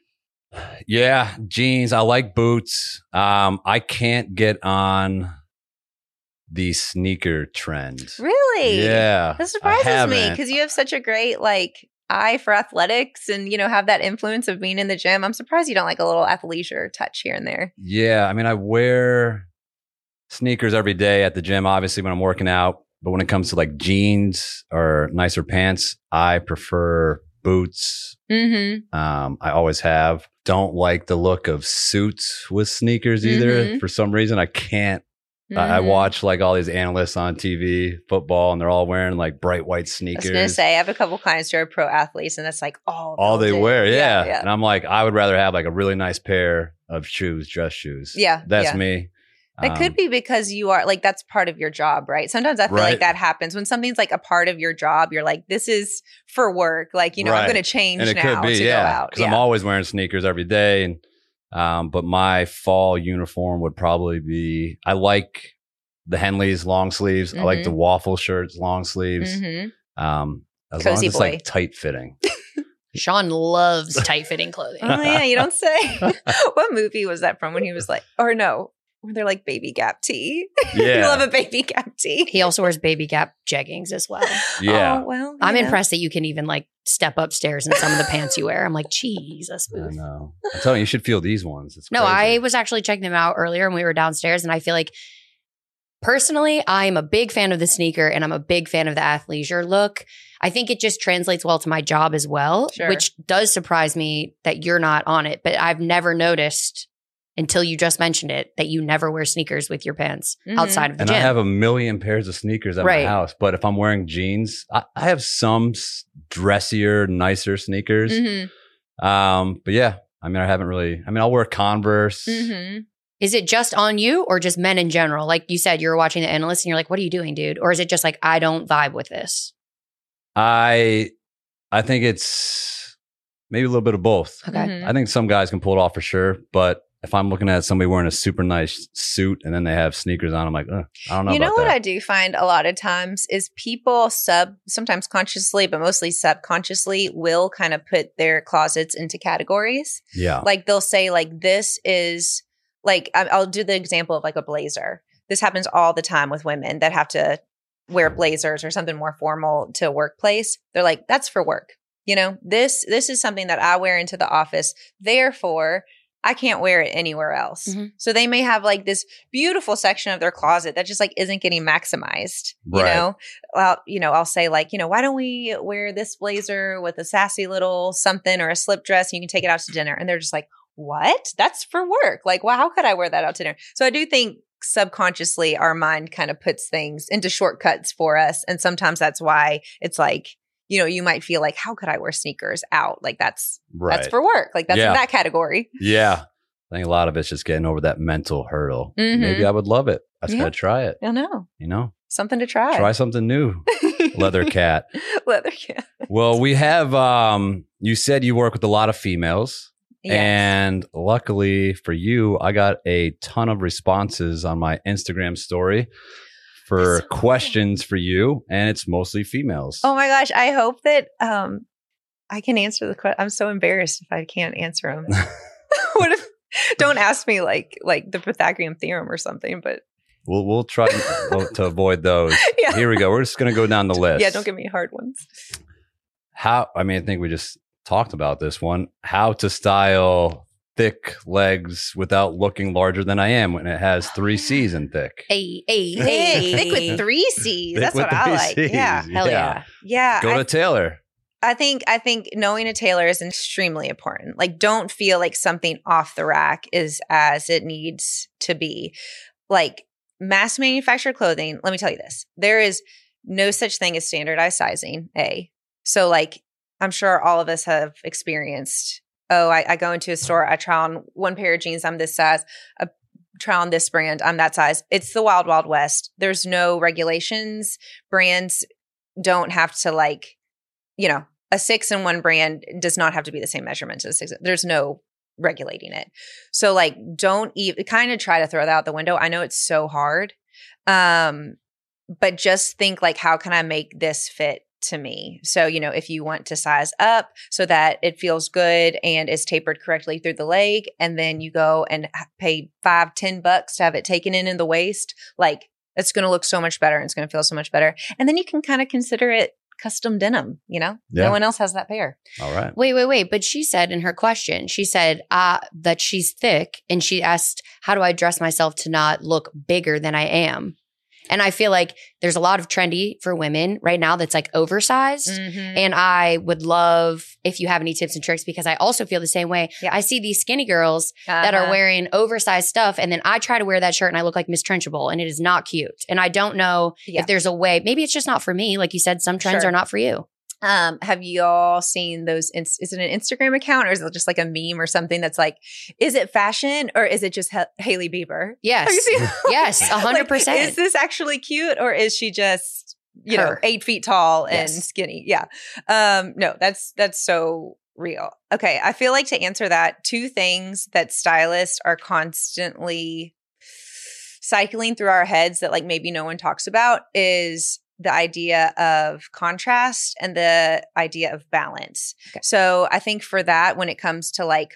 Yeah. Jeans. I like boots. Um, I can't get on the sneaker trend. Really? Yeah. That surprises me because you have such a great like eye for athletics and, you know, have that influence of being in the gym. I'm surprised you don't like a little athleisure touch here and there. Yeah. I mean, I wear sneakers every day at the gym, obviously, when I'm working out. But when it comes to like jeans or nicer pants, I prefer boots. Mm-hmm. Um, I always have. Don't like the look of suits with sneakers either. Mm-hmm. For some reason, I can't. Mm-hmm. I watch like all these analysts on T V, football, and they're all wearing like bright white sneakers. I was going to say, I have a couple clients who are pro athletes, and that's like all, all they do. wear. Yeah. Yeah, yeah. And I'm like, I would rather have like a really nice pair of shoes, dress shoes. Yeah. That's yeah. me. It um, could be because you are like, that's part of your job, right? Sometimes I feel right. like that happens when something's like a part of your job. You're like, this is for work. Like, you know, right. I'm going to change and it now could be, to yeah, go out. Because yeah. I'm always wearing sneakers every day. And, um, but my fall uniform would probably be, I like the Henleys long sleeves. Mm-hmm. I like the waffle shirts, long sleeves. Mm-hmm. Um, as Cozy long as it's boy. like tight fitting. Sean loves tight fitting clothing. Oh yeah, you don't say. What movie was that from when he was like, or no, where they're like baby gap tee? Yeah. You love a baby gap tee. He also wears baby gap jeggings as well. Yeah. Oh, well, I'm know. impressed that you can even like step upstairs in some of the pants you wear. I'm like, Jesus. I know. I'm telling you, you should feel these ones. It's no, crazy. I was actually checking them out earlier and we were downstairs, and I feel like personally, I'm a big fan of the sneaker and I'm a big fan of the athleisure look. I think it just translates well to my job as well, sure. which does surprise me that you're not on it. But I've never noticed until you just mentioned it that you never wear sneakers with your pants mm-hmm. outside of the and gym. I have a million pairs of sneakers at right. my house. But if I'm wearing jeans, I, I have some dressier, nicer sneakers. Mm-hmm. Um, but yeah, I mean, I haven't really, I mean, I'll wear Converse. Mm-hmm. Is it just on you or just men in general? Like you said, you were watching the analysts and you're like, what are you doing, dude? Or is it just like, I don't vibe with this? I, I think it's, maybe a little bit of both. Okay. Mhm. I think some guys can pull it off for sure, but if I'm looking at somebody wearing a super nice suit and then they have sneakers on, I'm like, Ugh, I don't know. You know about what that. I do find a lot of times is people sub, sometimes consciously, but mostly subconsciously, will kind of put their closets into categories. Yeah. Like they'll say, like, this is like, I- I'll do the example of like a blazer. This happens all the time with women that have to wear blazers or something more formal to a workplace. They're like, that's for work. You know, this this is something that I wear into the office. Therefore, I can't wear it anywhere else. Mhm. So they may have like this beautiful section of their closet that just like isn't getting maximized. You Right. know, well, you know, I'll say like, you know, why don't we wear this blazer with a sassy little something or a slip dress and you can take it out to dinner? And they're just like, what? That's for work. Like, well, how could I wear that out to dinner? So I do think subconsciously our mind kind of puts things into shortcuts for us. And sometimes that's why it's like, you know, you might feel like, how could I wear sneakers out? Like that's right. that's for work. Like that's Yeah. in that category. Yeah. I think a lot of it's just getting over that mental hurdle. Mhm. Maybe I would love it. I just Yeah. got to try it. I know. You know, Something to try. try something new. Leather cat. Leather cat. Well, we have, um, you said you work with a lot of females. Yes. And luckily for you, I got a ton of responses on my Instagram story for That's so cool. questions for you. And it's mostly females. Oh my gosh. I hope that um I can answer the question. I'm so embarrassed if I can't answer them. What if don't ask me like like the Pythagorean theorem or something, but We'll, we'll try to, to avoid those. yeah. Here we go. We're just going to go down the list. Yeah, don't give me hard ones. How, I mean, I think we just talked about this one. How to style thick legs without looking larger than I am when it has three C's in thick. Hey, hey, Thick, hey. thick with three C's. Thick That's with what I three like. Cs. Yeah. Hell yeah. Yeah. Go I to Taylor. I think I think knowing a tailor is extremely important. Like don't feel like something off the rack is as it needs to be. Like mass manufactured clothing, let me tell you this. There is no such thing as standardized sizing, A. So like I'm sure all of us have experienced, oh, I, I go into a store, I try on one pair of jeans, I'm this size. I try on this brand, I'm that size. It's the wild, wild west. There's no regulations. Brands don't have to like, you know, a six in one brand does not have to be the same measurement as a six. There's no regulating it. So like, don't even kind of try to throw that out the window. I know it's so hard. Um, but just think like, how can I make this fit to me? So, you know, if you want to size up so that it feels good and is tapered correctly through the leg, and then you go and pay five, ten bucks to have it taken in in the waist, like it's going to look so much better and it's going to feel so much better. And then you can kind of consider it custom denim, you know, Yeah. no one else has that pair. All right. Wait, wait, wait. But she said in her question, she said uh, that she's thick and she asked, how do I dress myself to not look bigger than I am? And I feel like there's a lot of trendy for women right now that's like oversized. Mm-hmm. And I would love if you have any tips and tricks because I also feel the same way. Yeah. I see these skinny girls that are wearing oversized stuff and then I try to wear that shirt and I look like Miss Trenchable and it is not cute. And I don't know Yeah. if there's a way, maybe it's just not for me. Like you said, some trends Sure. are not for you. Um, have you all seen those? Ins- is it an Instagram account or is it just like a meme or something that's like, is it fashion or is it just ha- Haley Bieber? Yes. Have you seen? Yes, a hundred Like, percent. Is this actually cute or is she just, you know, Her. eight feet tall and Yes. skinny? Yeah. Um, no, that's that's so real. Okay, I feel like to answer that, two things that stylists are constantly cycling through our heads that like maybe no one talks about is the idea of contrast and the idea of balance. Okay. So I think for that, when it comes to like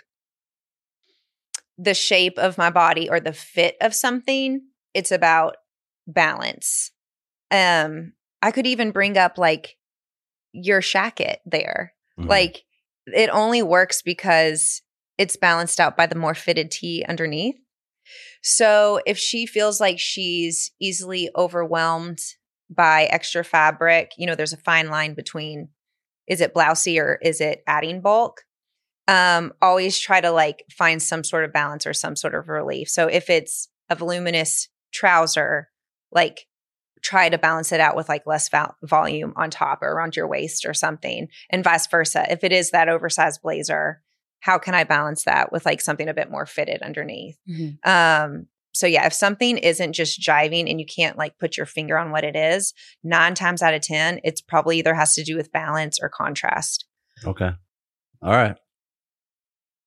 the shape of my body or the fit of something, it's about balance. Um, I could even bring up like your shacket there. Mhm. Like it only works because it's balanced out by the more fitted tee underneath. So if she feels like she's easily overwhelmed by extra fabric, you know, there's a fine line between is it blousy or is it adding bulk? Um, always try to like find some sort of balance or some sort of relief. So if it's a voluminous trouser, like try to balance it out with like less val- volume on top or around your waist or something, and vice versa. If it is that oversized blazer, how can I balance that with like something a bit more fitted underneath? Mhm. Um, so yeah, if something isn't just jiving and you can't like put your finger on what it is, nine times out of ten, it's probably either has to do with balance or contrast. Okay. All right.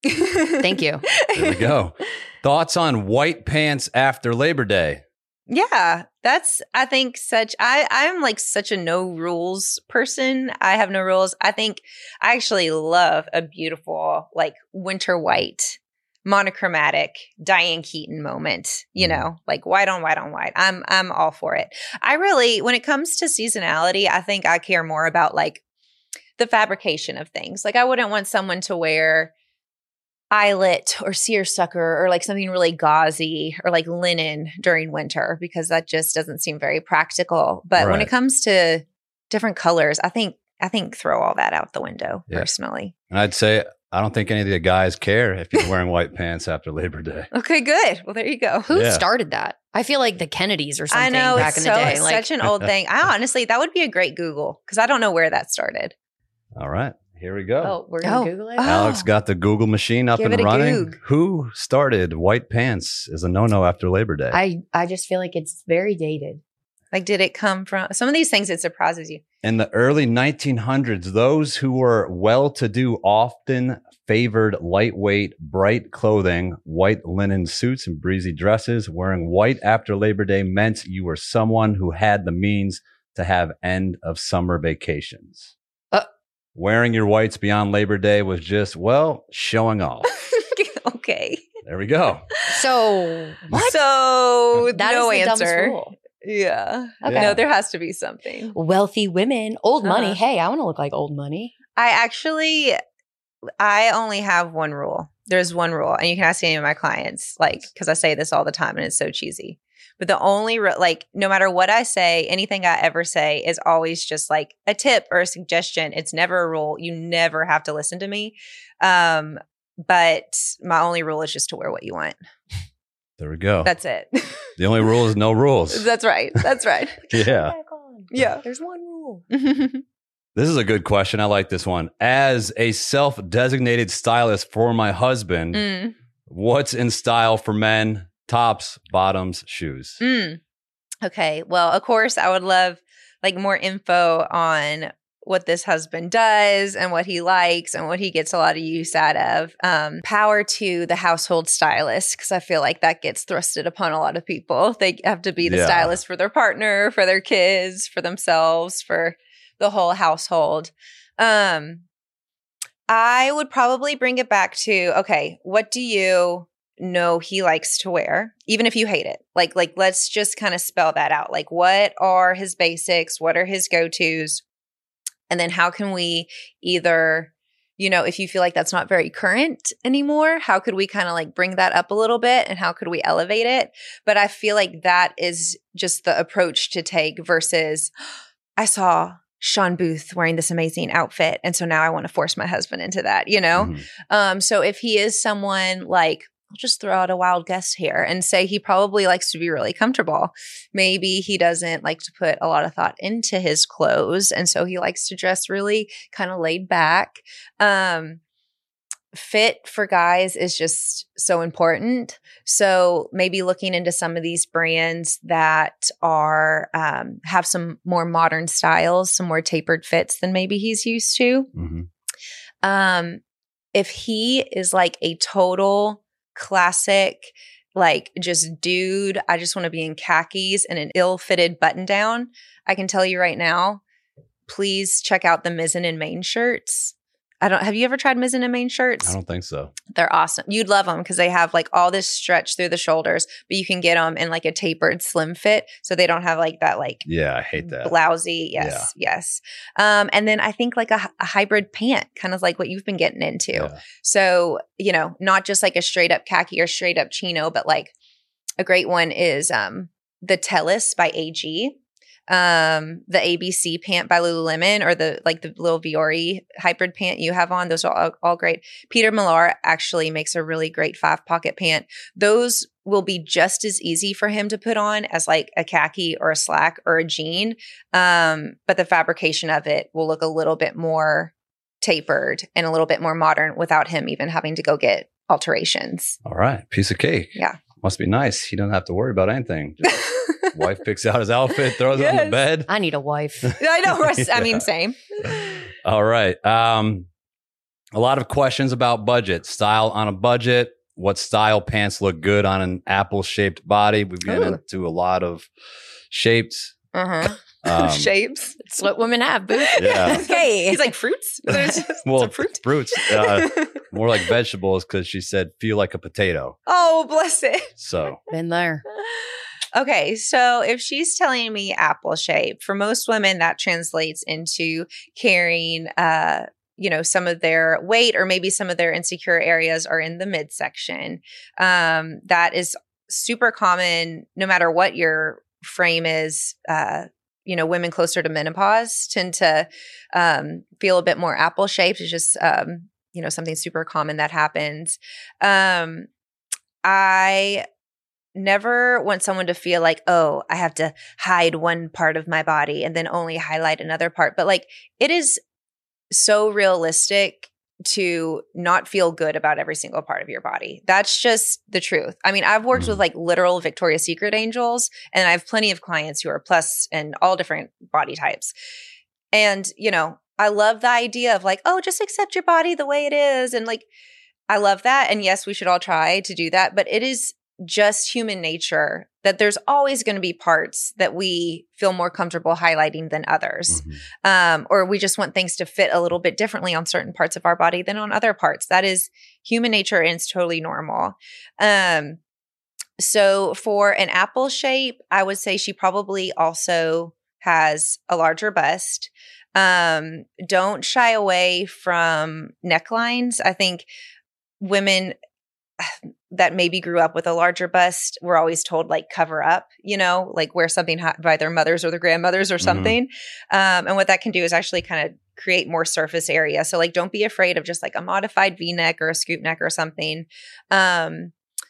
Thank you. There we go. Thoughts on white pants after Labor Day? Yeah, that's, I think such, I, I'm like such a no rules person. I have no rules. I think I actually love a beautiful, like winter white, monochromatic Diane Keaton moment, you know, like white on white on white. I'm, I'm all for it. I really, when it comes to seasonality, I think I care more about like the fabrication of things. Like I wouldn't want someone to wear eyelet or seersucker or like something really gauzy or like linen during winter because that just doesn't seem very practical. But when Right. it comes to different colors, I think I think throw all that out the window Yeah. personally. And I'd say I don't think any of the guys care if you're wearing white pants after Labor Day. Okay, good. Well, there you go. Who Yeah. started that? I feel like the Kennedys or something I know back it's in so the day. it's Like, such an old thing. I honestly, that would be a great Google because I don't know where that started. All right, here we go. oh, we're gonna Oh. Google it. Oh. Alex got the Google machine up Give and it a running. goog. Who started white pants as a no-no after Labor Day? I I just feel like it's very dated. Like, did it come from some of these things? It surprises you. In the early nineteen hundreds, those who were well-to-do often favored lightweight, bright clothing, white linen suits and breezy dresses. Wearing white after Labor Day meant you were someone who had the means to have end of summer vacations. Uh. Wearing your whites beyond Labor Day was just, well, showing off. Okay. There we go. So what? So That no is the dumbest answer. rule. Yeah. Okay. No, there has to be something. Wealthy women, old money. Uh-huh. Hey, I want to look like old money. I actually, I only have one rule. There's one rule, and you can ask any of my clients, like, because I say this all the time, and it's so cheesy. But the only, re- like, no matter what I say, anything I ever say is always just like a tip or a suggestion. It's never a rule. You never have to listen to me. Um, but my only rule is just to wear what you want. There we go. That's it. The only rule is no rules. That's right. That's right. Yeah. Yeah. There's one rule. This is a good question. I like this one. As a self-designated stylist for my husband, Mm. what's in style for men? Tops, bottoms, shoes. Mm. Okay. Well, of course, I would love like more info on what this husband does and what he likes and what he gets a lot of use out of. Um, power to the household stylist, because I feel like that gets thrusted upon a lot of people. They have to be the Yeah. stylist for their partner, for their kids, for themselves, for the whole household. Um, I would probably bring it back to, okay, what do you know he likes to wear, even if you hate it? Like, like let's just kind of spell that out. Like, what are his basics? What are his go-tos? And then how can we either, you know, if you feel like that's not very current anymore, how could we kind of like bring that up a little bit and how could we elevate it? But I feel like that is just the approach to take versus I saw Sean Booth wearing this amazing outfit. And so now I want to force my husband into that, you know? Mhm. Um, so if he is someone like, I'll just throw out a wild guess here and say he probably likes to be really comfortable. Maybe he doesn't like to put a lot of thought into his clothes. And so he likes to dress really kind of laid back. Um, fit for guys is just so important. So maybe looking into some of these brands that are um, have some more modern styles, some more tapered fits than maybe he's used to. Mhm. Um, if he is like a total classic, like just dude, I just want to be in khakis and an ill-fitted button down, I can tell you right now, please check out the Mizzen and Main shirts. I don't, have you ever tried Mizzen and Main shirts? I don't think so. They're awesome. You'd love them because they have like all this stretch through the shoulders, but you can get them in like a tapered slim fit. So they don't have like that like Yeah, I hate that. blousy. Yes. Yes. Um, and then I think like a, a hybrid pant, kind of like what you've been getting into. Yeah. So, you know, not just like a straight up khaki or straight up chino, but like a great one is um, the Tellus by A G. Um, the A B C pant by Lululemon, or the like the little Viore hybrid pant you have on. Those are all, all great. Peter Millar actually makes a really great five pocket pant. Those will be just as easy for him to put on as like a khaki or a slack or a jean. Um, but the fabrication of it will look a little bit more tapered and a little bit more modern without him even having to go get alterations. All right. Piece of cake. Yeah. Must be nice. He doesn't have to worry about anything. Just wife picks out his outfit, throws it on the Yes. bed. I need a wife. I know. I Yeah. mean, same. All right. Um, A lot of questions about budget, style on a budget. What style pants look good on an apple-shaped body? We've been Ooh. into a lot of shapes. Uh-huh. Um, Shapes. It's what women have, boo. Yeah. Okay. He's like, fruits? There's Well, some fruit? fruits. Uh, more like vegetables because she said, feel like a potato. Oh, bless it. So, Been there. Okay, so if she's telling me apple shape, for most women that translates into carrying uh you know, some of their weight or maybe some of their insecure areas are in the midsection. Um, that is super common no matter what your frame is. Uh, you know, women closer to menopause tend to um, feel a bit more apple shaped. It's just, um, you know, something super common that happens. Um, I never want someone to feel like, oh, I have to hide one part of my body and then only highlight another part. But like, it is so realistic to not feel good about every single part of your body. That's just the truth. I mean, I've worked Mhm. with like literal Victoria's Secret angels, and I have plenty of clients who are plus and all different body types. And, you know, I love the idea of like, oh, just accept your body the way it is. And like, I love that. And yes, we should all try to do that. But it is just human nature that there's always going to be parts that we feel more comfortable highlighting than others. Mhm. Um, or we just want things to fit a little bit differently on certain parts of our body than on other parts. That is human nature and it's totally normal. Um, so for an apple shape, I would say she probably also has a larger bust. Um, don't shy away from necklines. I think women that maybe grew up with a larger bust were always told like cover up, you know, like wear something hot by their mothers or their grandmothers or something. Um, and what that can do is actually kind of create more surface area. So like, don't be afraid of just like a modified V-neck or a scoop neck or something. Um,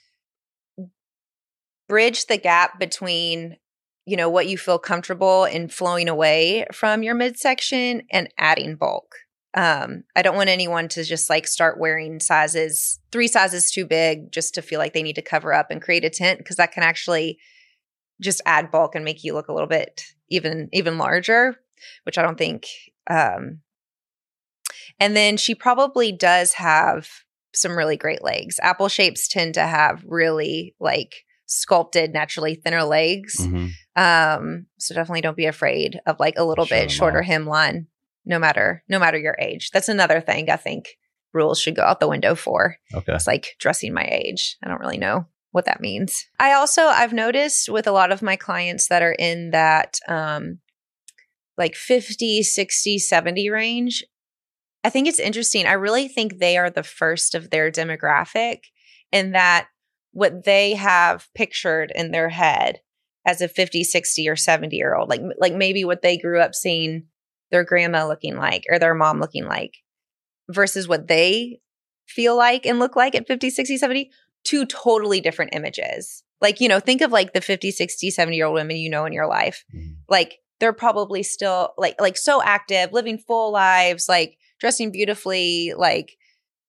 bridge the gap between, you know, what you feel comfortable in flowing away from your midsection and adding bulk. Um, I don't want anyone to just like start wearing sizes, three sizes too big just to feel like they need to cover up and create a tent, because that can actually just add bulk and make you look a little bit even, even larger, which I don't think. Um, and then she probably does have some really great legs. Apple shapes tend to have really like sculpted, naturally thinner legs. Mhm. Um, so definitely don't be afraid of like a little Show bit them shorter off. hemline. No matter, no matter your age. That's another thing I think rules should go out the window for. Okay. It's like dressing my age. I don't really know what that means. I also, I've noticed with a lot of my clients that are in that um, like fifty, sixty, seventy range, I think it's interesting. I really think they are the first of their demographic, in that what they have pictured in their head as a fifty, sixty, or seventy year old, like, like maybe what they grew up seeing their grandma looking like or their mom looking like, versus what they feel like and look like at fifty, sixty, seventy, two totally different images. Like, you know, think of like the fifty, sixty, seventy year old women you know in your life. Mhm. Like they're probably still like, like so active, living full lives, like dressing beautifully. Like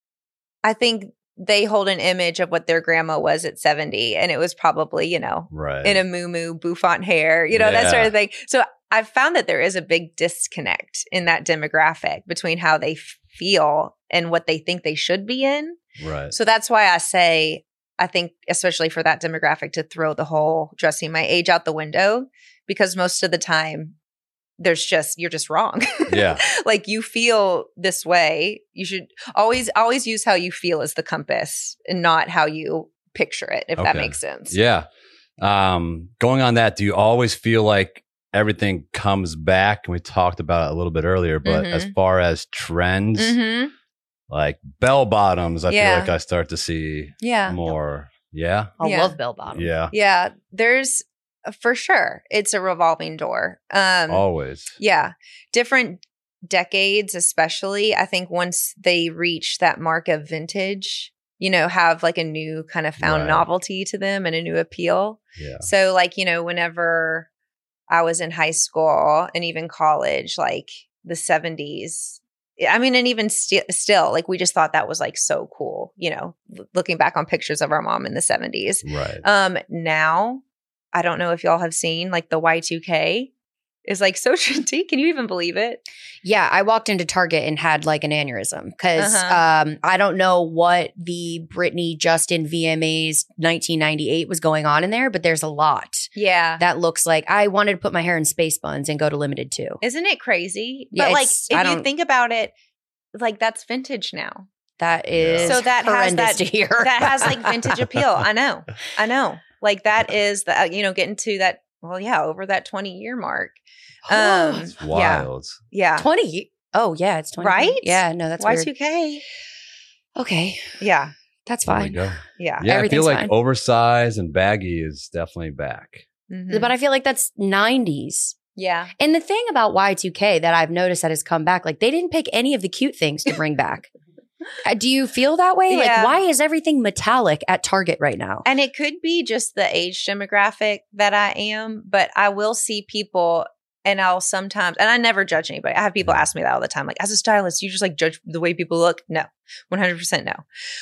I think they hold an image of what their grandma was at seventy. And it was probably, you know, Right. in a moo-moo bouffant hair, you know, that sort Yeah. of thing. So I've found that there is a big disconnect in that demographic between how they feel and what they think they should be in. Right. So that's why I say, I think, especially for that demographic, to throw the whole dressing my age out the window, because most of the time there's just, you're just wrong. Yeah. Like you feel this way. You should always, always use how you feel as the compass and not how you picture it, if that Okay. makes sense. Yeah. Um, going on that, do you always feel like everything comes back? And we talked about it a little bit earlier, but Mhm. as far as trends, Mm-hmm. like bell bottoms, I Yeah. feel like I start to see Yeah. more. Yeah. I Yeah. love bell bottom. Yeah. Yeah. There's for sure. It's a revolving door. Um, Always. Yeah. Different decades, especially, I think once they reach that mark of vintage, you know, have like a new kind of found Right. novelty to them and a new appeal. Yeah. So, like, you know, whenever I was in high school and even college, like the seventies, I mean, and even st- still, like, we just thought that was like so cool, you know, l- looking back on pictures of our mom in the seventies. Right. Um, now, I don't know if y'all have seen like the Y two K. is like so trendy. Can you even believe it? Yeah, I walked into Target and had like an aneurysm because Uh-huh. um, I don't know what the Britney Justin V M As nineteen ninety-eight was going on in there, but there's a lot Yeah. that looks like I wanted to put my hair in space buns and go to Limited too. Isn't it crazy? Yeah, but like, it's- I if you don't- think about it, like that's vintage now. That is So that has horrendous that- to hear. That has like vintage appeal. I know. I know. Like that is the, uh, you know, getting to that, well, yeah, over that twenty year mark. Um, It's yeah. wild. Yeah. twenty. Oh yeah, it's twenty. Right? Yeah, no, that's Y weird. two K. Okay, Yeah. that's There we fine. go. Yeah. Yeah, I feel Everything's like fine. oversized and baggy is definitely back. Mhm. But I feel like that's nineties. yeah. And the thing about Y two K that I've noticed that has come back, like they didn't pick any of the cute things to bring back. Uh, do you feel that way? Yeah. Like, why is everything metallic at Target right now? And it could be just the age demographic that I am, but I will see people and I'll sometimes, and I never judge anybody. I have people ask me that all the time. Like, as a stylist, you just like judge the way people look? No, one hundred percent no.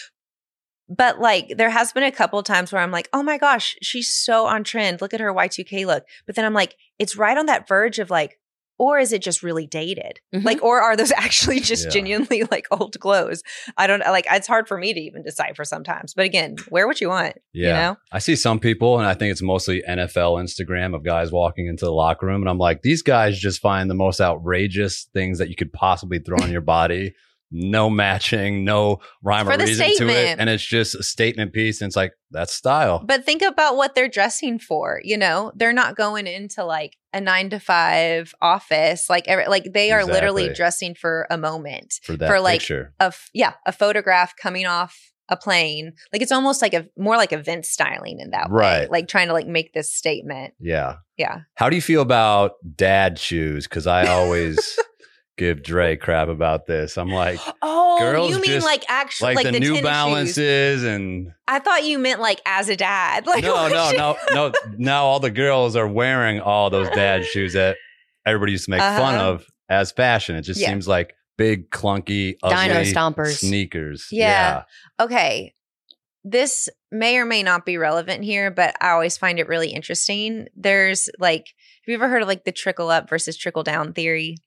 But like, there has been a couple of times where I'm like, oh my gosh, she's so on trend. Look at her Y two K look. But then I'm like, it's right on that verge of like, or is it just really dated? Mhm. Like, or are those actually just Yeah. genuinely like old clothes? I don't like, it's hard for me to even decipher sometimes. But again, wear what you want. Yeah. You know? I see some people, and I think it's mostly N F L Instagram of guys walking into the locker room. And I'm like, these guys just find the most outrageous things that you could possibly throw on your body. No matching, no rhyme For or the reason to it. statement. And it's just a statement piece. And it's like, that's style. But think about what they're dressing for. You know, they're not going into like a nine to five office. Like, every, like they are literally Exactly. dressing for a moment. for that for, like, picture. A f- yeah, a photograph coming off a plane. Like it's almost like a more like event styling in that way. Right. Like trying to like make this statement. Yeah. Yeah. How do you feel about dad shoes? Because I always give Dre crap about this. I'm like, Oh, Girls you mean just- like actually like, like, the, New tennis Balances shoes. and I thought you meant like as a dad. Like no, no, no, no. Now all the girls are wearing all those dad shoes that everybody used to make fun Uh-huh. of as fashion. It just Yeah. seems like big, clunky, Dino ugly stompers. sneakers. Yeah. Okay. This may or may not be relevant here, but I always find it really interesting. There's like, have you ever heard of like the trickle up versus trickle down theory?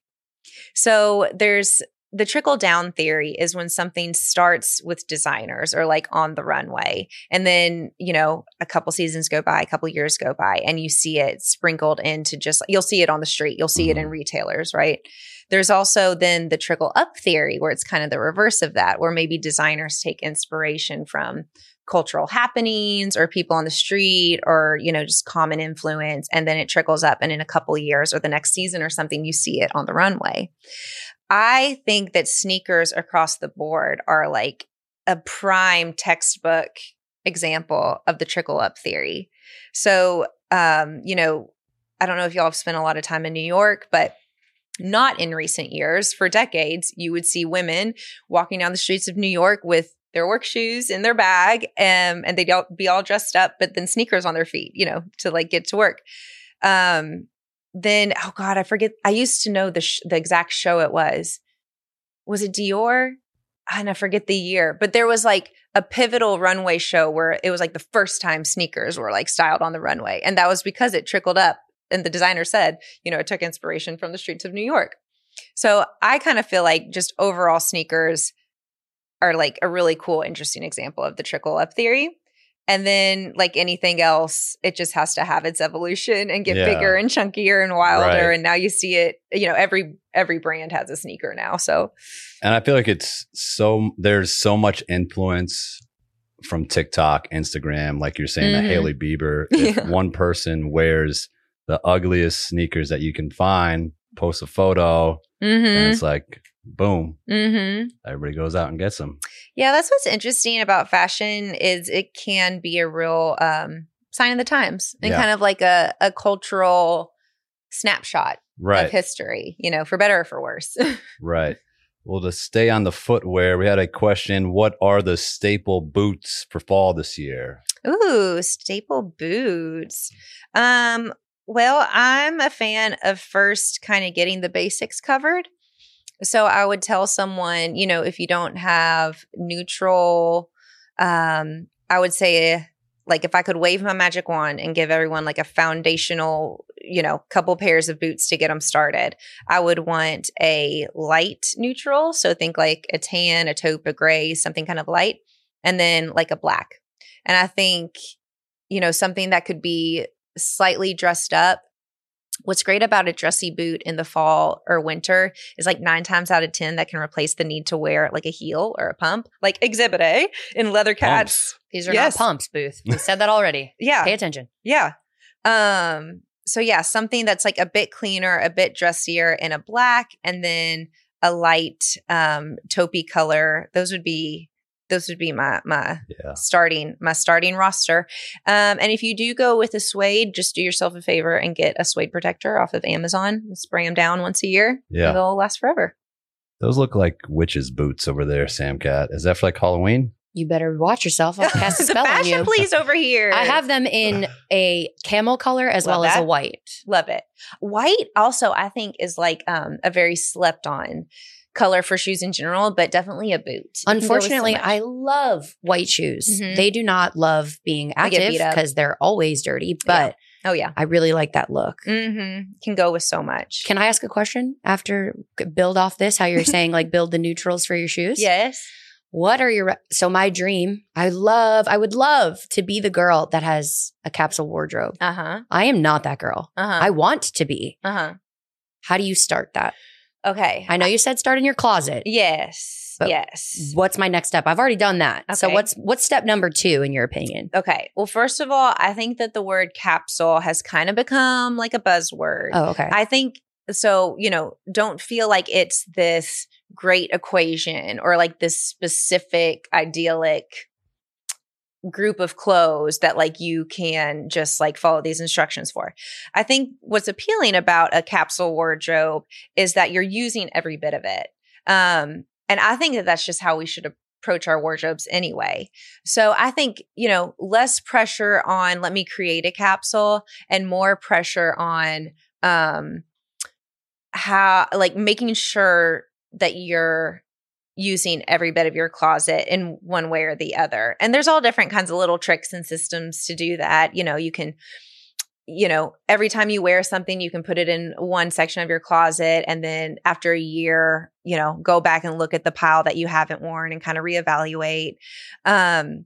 So there's the trickle down theory is when something starts with designers or like on the runway. And then, you know, a couple seasons go by, a couple years go by, and you see it sprinkled into just, you'll see it on the street, you'll see it in Mhm. retailers, right? There's also then the trickle up theory where it's kind of the reverse of that, where maybe designers take inspiration from cultural happenings or people on the street or, you know, just common influence. And then it trickles up. And in a couple of years or the next season or something, you see it on the runway. I think that sneakers across the board are like a prime textbook example of the trickle up theory. So, um, you know, I don't know if y'all have spent a lot of time in New York, but not in recent years. For decades, you would see women walking down the streets of New York with their work shoes in their bag, um, and they'd all be all dressed up, but then sneakers on their feet, you know, to like get to work. Um, then, oh God, I forget. I used to know the sh- the exact show it was. Was it Dior? And I forget the year, but there was like a pivotal runway show where it was like the first time sneakers were like styled on the runway. And that was because it trickled up. And the designer said, you know, it took inspiration from the streets of New York. So I kind of feel like just overall sneakers are like a really cool, interesting example of the trickle up theory. And then like anything else, it just has to have its evolution and get Yeah. bigger and chunkier and wilder. Right. And now you see it, you know, every every brand has a sneaker now. So And I feel like it's so, there's so much influence from TikTok, Instagram, like you're saying, Mhm. the Hailey Bieber. If Yeah. one person wears the ugliest sneakers that you can find, posts a photo, and mm-hmm, it's like, boom, mm-hmm. everybody goes out and gets them. Yeah, that's what's interesting about fashion is it can be a real um, sign of the times and Yeah. kind of like a, a cultural snapshot of Right, history, you know, for better or for worse. right. Well, to stay on the footwear, we had a question. What are the staple boots for fall this year? Ooh, staple boots. Um, well, I'm a fan of first kind of getting the basics covered. So I would tell someone, you know, if you don't have neutral, um, I would say like if I could wave my magic wand and give everyone like a foundational, you know, couple pairs of boots to get them started, I would want a light neutral. So think like a tan, a taupe, a gray, something kind of light, and then like a black. And I think, you know, something that could be slightly dressed up. What's great about a dressy boot in the fall or winter is like nine times out of ten that can replace the need to wear like a heel or a pump, like Exhibit A in Leather Cats. Pumps. These are Yes. not pumps, Booth. We said that already. Yeah. Pay attention. Yeah. Um, so yeah, something that's like a bit cleaner, a bit dressier in a black, and then a light um taupey color. Those would be those would be my my Yeah. starting my starting roster. Um, and if you do go with a suede, just do yourself a favor and get a suede protector off of Amazon and spray them down once a year. Yeah. And they'll last forever. Those look like witches' boots over there, Sam Cat. Is that for like Halloween? You better watch yourself. I'll cast a the spell on fashion you. police over here. I have them in a camel color as Love well as that. a white. Love it. White also, I think, is like um, a very slept on color for shoes in general, but definitely a boot. You can go with so Unfortunately, much. I love white shoes. Mhm. They do not love being They get active beat up. because they're always dirty, but oh yeah, I really like that look. mm-hmm. Can go with so much. Can I ask a question after build off this? How you're saying like build the neutrals for your shoes? Yes. What are your re- so my dream? I love. I would love to be the girl that has a capsule wardrobe. Uh huh. I am not that girl. Uh huh. I want to be. Uh huh. How do you start that? Okay. I know you said start in your closet. Yes. But yes. What's my next step? I've already done that. So Okay. what's what's step number two in your opinion? Okay. Well, first of all, I think that the word capsule has kind of become like a buzzword. Oh, okay. I think so, you know, don't feel like it's this great equation or like this specific idyllic group of clothes that like you can just like follow these instructions for. I think what's appealing about a capsule wardrobe is that you're using every bit of it. Um, and I think that that's just how we should approach our wardrobes anyway. So I think, you know, less pressure on let me create a capsule and more pressure on um how like making sure that you're using every bit of your closet in one way or the other. And there's all different kinds of little tricks and systems to do that. You know, you can, you know, every time you wear something, you can put it in one section of your closet. And then after a year, you know, go back and look at the pile that you haven't worn and kind of reevaluate. Um,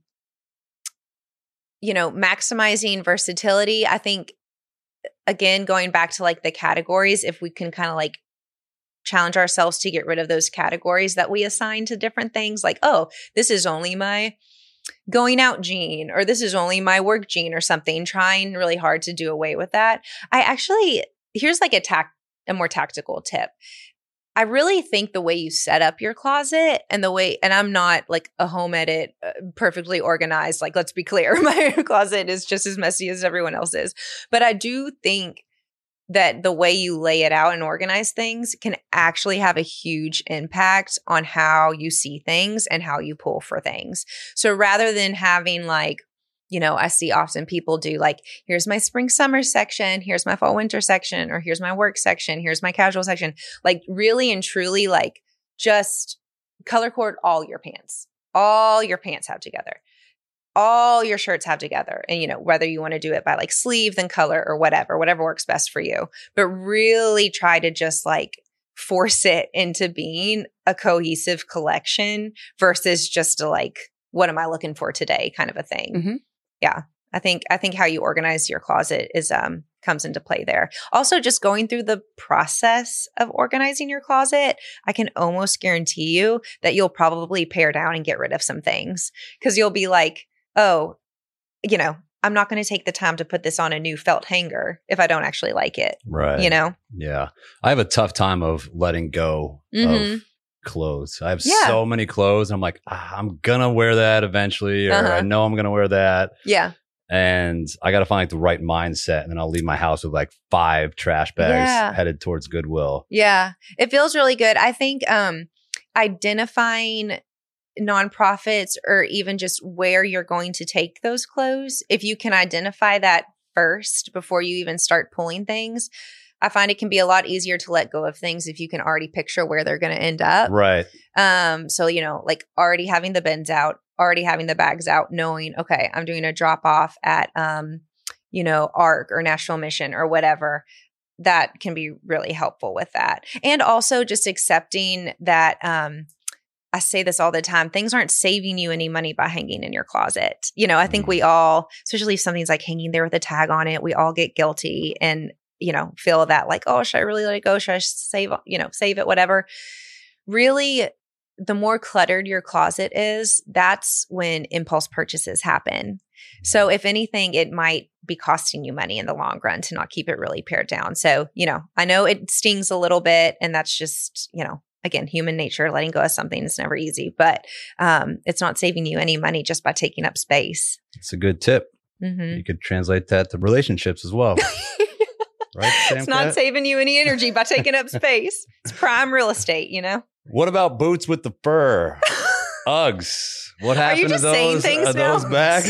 you know, maximizing versatility. I think, again, going back to like the categories, if we can kind of like challenge ourselves to get rid of those categories that we assign to different things, like, oh, this is only my going out jean, or this is only my work jean or something, trying really hard to do away with that. I actually, here's like a tac- a more tactical tip. I really think the way you set up your closet and the way, and I'm not like a home edit, uh, perfectly organized. Like, let's be clear, my closet is just as messy as everyone else's. But I do think that the way you lay it out and organize things can actually have a huge impact on how you see things and how you pull for things. So rather than having like, you know, I see often people do like, here's my spring summer section, here's my fall winter section, or here's my work section, here's my casual section, like really and truly like just color coord all your pants, all your pants have together. All your shirts have together. And, you know, whether you want to do it by like sleeve, then color or whatever, whatever works best for you. But really try to just like force it into being a cohesive collection versus just a like, what am I looking for today kind of a thing. Mhm. Yeah. I think, I think how you organize your closet is, um, comes into play there. Also, just going through the process of organizing your closet, I can almost guarantee you that you'll probably pare down and get rid of some things because you'll be like, oh, you know, I'm not going to take the time to put this on a new felt hanger if I don't actually like it. Right. You know? Yeah. I have a tough time of letting go Mhm. of clothes. I have Yeah. so many clothes. I'm like, ah, I'm going to wear that eventually, or Uh-huh. I know I'm going to wear that. Yeah. And I got to find like the right mindset. And then I'll leave my house with like five trash bags Yeah. headed towards Goodwill. Yeah. It feels really good. I think um, identifying nonprofits or even just where you're going to take those clothes, if you can identify that first before you even start pulling things, I find it can be a lot easier to let go of things if you can already picture where they're going to end up. Right. Um, so, you know, like already having the bins out, already having the bags out, knowing, okay, I'm doing a drop off at, um, you know, ARC or National Mission or whatever. That can be really helpful with that. And also just accepting that, um, I say this all the time, things aren't saving you any money by hanging in your closet. You know, I think we all, especially if something's like hanging there with a tag on it, we all get guilty and, you know, feel that like, oh, should I really let it go? Should I save, you know, save it, whatever. Really, the more cluttered your closet is, that's when impulse purchases happen. So if anything, it might be costing you money in the long run to not keep it really pared down. So, you know, I know it stings a little bit, and that's just, you know, again, human nature. Letting go of something is never easy, but um, it's not saving you any money just by taking up space. It's a good tip. Mm-hmm. You could translate that to relationships as well. Right? Sam It's not Cat? saving you any energy by taking up space. It's prime real estate, you know? What about boots with the fur? Uggs. What Are you happened to just saying those? things Are now? those back?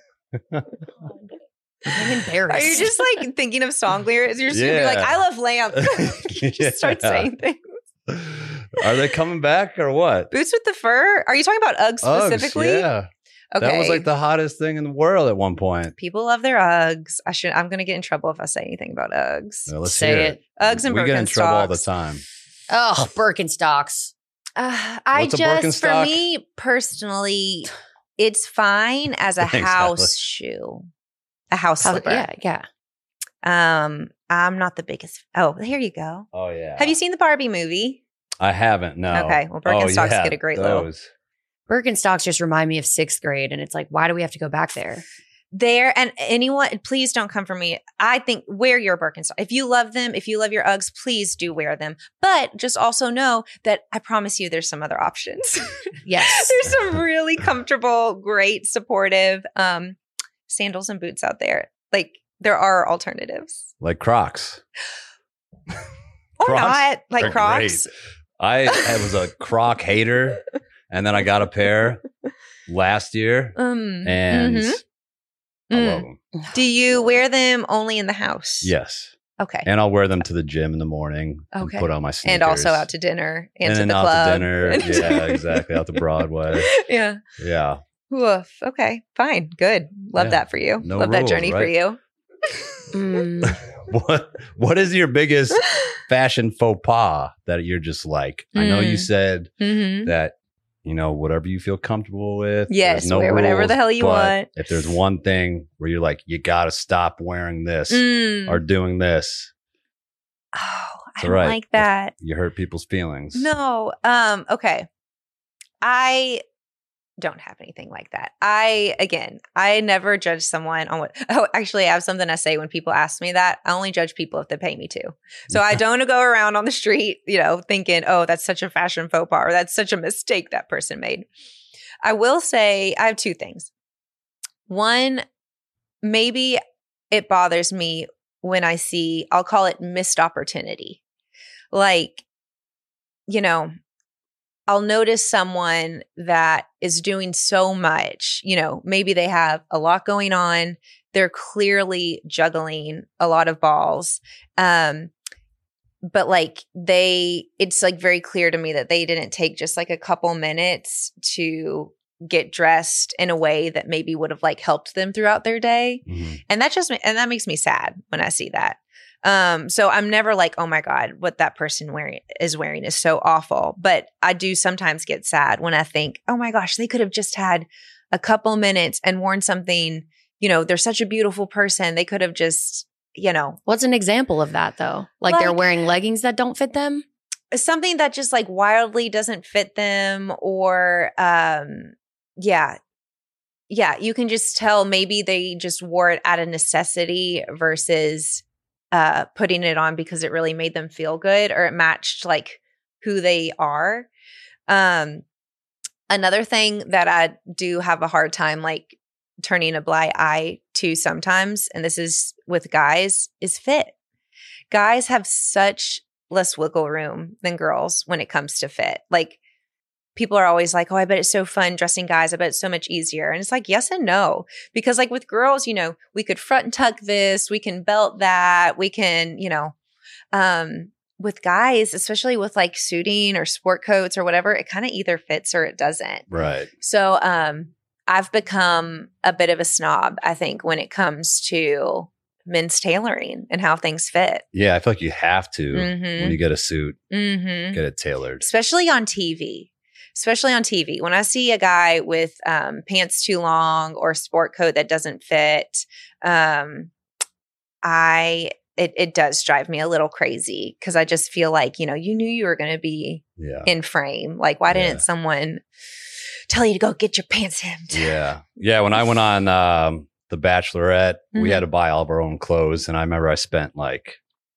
I'm embarrassed. Are you just like thinking of song lyrics? You're just Yeah. gonna be like, I love lamp. Just start Yeah. saying things. Are they coming back or what? Boots with the fur? Are you talking about Uggs specifically? Uggs, yeah. Okay. That was like the hottest thing in the world at one point. People love their Uggs. I should. I'm gonna get in trouble if I say anything about Uggs. Well, let's Say hear it. Uggs and we get in trouble all the Birkenstocks. time. Oh, Birkenstocks. Uh, I What's a just, for Birkenstock? me personally, it's fine as a Thanks, house Ashley. shoe, a house How- slipper. yeah, yeah. Um, I'm not the biggest. Oh, here you go. Oh yeah. Have you seen the Barbie movie? I haven't. No. Okay, well, Oh, Birkenstocks yeah, get a great little- those. Birkenstocks just remind me of sixth grade, and it's like, why do we have to go back there? There, and anyone, please don't come for me. I think wear your Birkenstock. If you love them, if you love your Uggs, please do wear them. But just also know that I promise you there's some other options. Yes. There's some really comfortable, great, supportive um, sandals and boots out there. Like there are alternatives. Like Crocs. Or Crocs not. Like are Crocs. great. I, I was a Croc hater, and then I got a pair last year, Um, and mhm. I Mm. love them. Do you wear them only in the house? Yes, Okay. and I'll wear them to the gym in the morning. Okay. And put on my sneakers, And also out to dinner and, and to then the out club. to dinner. Yeah, exactly. Out to Broadway. Yeah. Yeah. Woof. Okay. Fine. Good. Love Yeah. that for you. No Love that rules, journey for right? you. Mm. What What is your biggest fashion faux pas that you're just like? I know you Mm. said Mm-hmm. that, you know, whatever you feel comfortable with. Yes, there's no wear whatever the rules, hell you but want. If there's one thing where you're like, you got to stop wearing this Mm. or doing this, Oh, I It's don't all right. like that. you hurt people's feelings. No. Um, okay. I don't have anything like that. I, again, I never judge someone on what, oh, actually, I have something I say when people ask me that. I only judge people if they pay me to. So I don't go around on the street, you know, thinking, oh, that's such a fashion faux pas or that's such a mistake that person made. I will say I have two things. One, maybe it bothers me when I see, I'll call it missed opportunity. Like, you know, I'll notice someone that is doing so much, you know, maybe they have a lot going on. They're clearly juggling a lot of balls. Um, but like they, it's like very clear to me that they didn't take just like a couple minutes to get dressed in a way that maybe would have like helped them throughout their day. Mhm. And that just, and that makes me sad when I see that. Um, so I'm never like, oh my God, what that person wearing is wearing is so awful. But I do sometimes get sad when I think, oh my gosh, they could have just had a couple minutes and worn something, you know, they're such a beautiful person. They could have just, you know, What's an example of that, though? Like, they're Like- wearing leggings that don't fit them? something that just like wildly doesn't fit them or, um, yeah. Yeah. You can just tell maybe they just wore it out of necessity versus uh, putting it on because it really made them feel good or it matched like who they are. Um, another thing that I do have a hard time like turning a blind eye to sometimes, and this is with guys, is fit. Guys have such less wiggle room than girls when it comes to fit. Like people are always like, oh, I bet it's so fun dressing guys. I bet it's so much easier. And it's like, yes and no. Because like with girls, you know, we could front and tuck this, we can belt that, we can, you know, um, with guys, especially with like suiting or sport coats or whatever, it kind of either fits or it doesn't. Right. So um, I've become a bit of a snob, I think, when it comes to men's tailoring and how things fit. Yeah, I feel like you have to Mhm. when you get a suit, Mm-hmm. get it tailored. Especially on T V. Especially on T V. When I see a guy with um, pants too long or a sport coat that doesn't fit, um, I it, it does drive me a little crazy because I just feel like, you know, you knew you were going to be Yeah. in frame. Like, why Yeah. didn't someone tell you to go get your pants hemmed? Yeah. Yeah. When I went on um, The Bachelorette, we Mhm. had to buy all of our own clothes. And I remember I spent like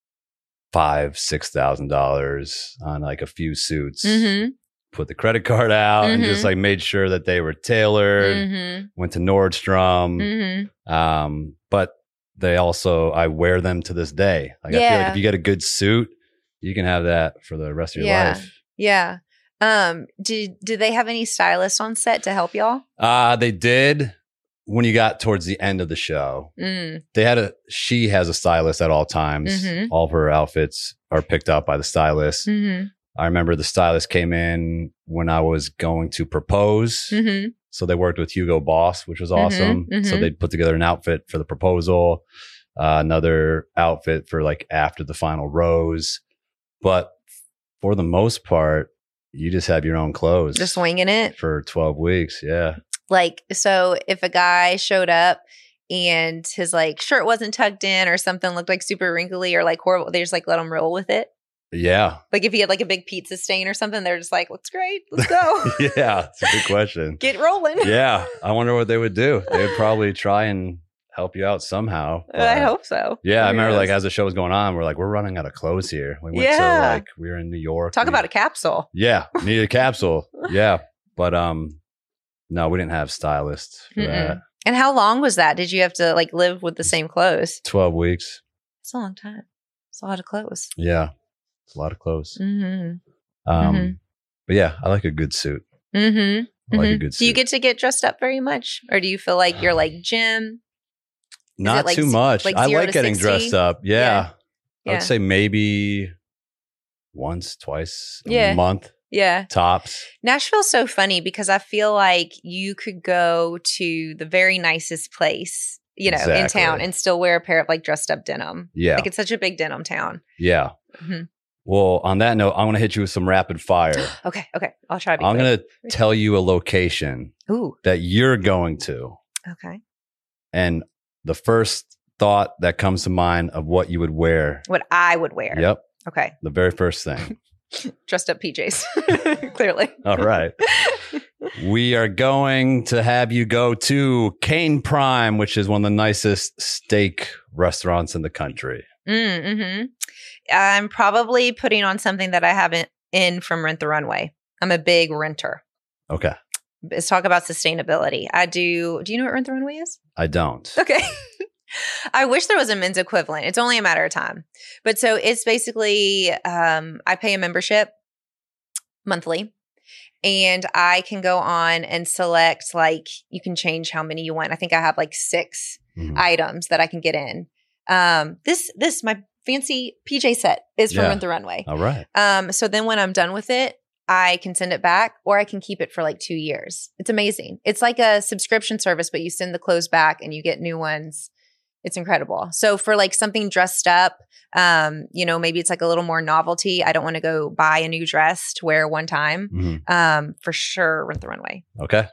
five, six thousand dollars on like a few suits. Mm-hmm. Put the credit card out and just Mhm. like made sure that they were tailored. Mm-hmm. Went to Nordstrom. Mm-hmm. Um, but they also, I wear them to this day. Like I feel like Yeah. if you get a good suit, you can have that for the rest of your Yeah. life. Yeah. Um, did did they have any stylists on set to help y'all? Uh, they did when you got towards the end of the show. Mm. They had a, she has a stylist at all times. Mhm. All of her outfits are picked up by the stylist. Mm-hmm. I remember the stylist came in when I was going to propose. Mm-hmm. So they worked with Hugo Boss, which was awesome. mhm. So they put together an outfit for the proposal, uh, another outfit for like after the final rose. But for the most part, you just have your own clothes. Just winging it. for twelve weeks. Yeah. Like, so if a guy showed up and his like shirt wasn't tucked in or something looked like super wrinkly or like horrible, they just like let him roll with it. Yeah. Like if he had like a big pizza stain or something, they're just like, looks great. Let's go. Yeah. It's a good question. Get rolling. Yeah. I wonder what they would do. They would probably try and help you out somehow. I but- hope so. Yeah, I Who remember like knows? as the show was going on, we're like, we're running out of clothes here. We went Yeah. to like we were in New York. Talk we- about a capsule. Yeah, needed a capsule. Yeah. But um no, we didn't have stylists for Mm-mm. that. And how long was that? Did you have to like live with the same clothes? Twelve weeks. It's a long time. It's a lot of clothes. Yeah. It's a lot of clothes. Mm-hmm. Um Mhm. but yeah, I like a good suit. Mm-hmm. I like a Mhm. good Do you suit. get to get dressed up very much? Or do you feel like you're like Jim? Not like too z- much. like I zero like to getting sixty? dressed up. Yeah. Yeah. I Yeah. would say maybe once, twice a Yeah. month Yeah. tops. Nashville's so funny because I feel like you could go to the very nicest place, you know, in Exactly. town and still wear a pair of like dressed up denim. Yeah. Like it's such a big denim town. Yeah. Mhm. Well, on that note, I'm going to hit you with some rapid fire. Okay. Okay. I'll try to be I'm quick. going to tell you a location Ooh. that you're going to. Okay. And the first thought that comes to mind of what you would wear. What I would wear. Yep. Okay. The very first thing. Dressed up P Js. Clearly. All right. We are going to have you go to Cane Prime, which is one of the nicest steak restaurants in the country. Mm-hmm. I'm probably putting on something that I haven't in from Rent the Runway. I'm a big renter. Okay. Let's talk about sustainability. I do. Do you know what Rent the Runway is? I don't. Okay. I wish there was a men's equivalent. It's only a matter of time. But so it's basically, um, I pay a membership monthly and I can go on and select, like, you can change how many you want. I think I have like six Mhm. items that I can get in. Um, this, this, my fancy P J set is from Yeah. Rent the Runway. All right. Um, so then when I'm done with it, I can send it back or I can keep it for like two years. It's amazing. It's like a subscription service, but you send the clothes back and you get new ones. It's incredible. So for like something dressed up, um, you know, maybe it's like a little more novelty. I don't want to go buy a new dress to wear one time. Mhm. Um, for sure, Rent the Runway. Okay.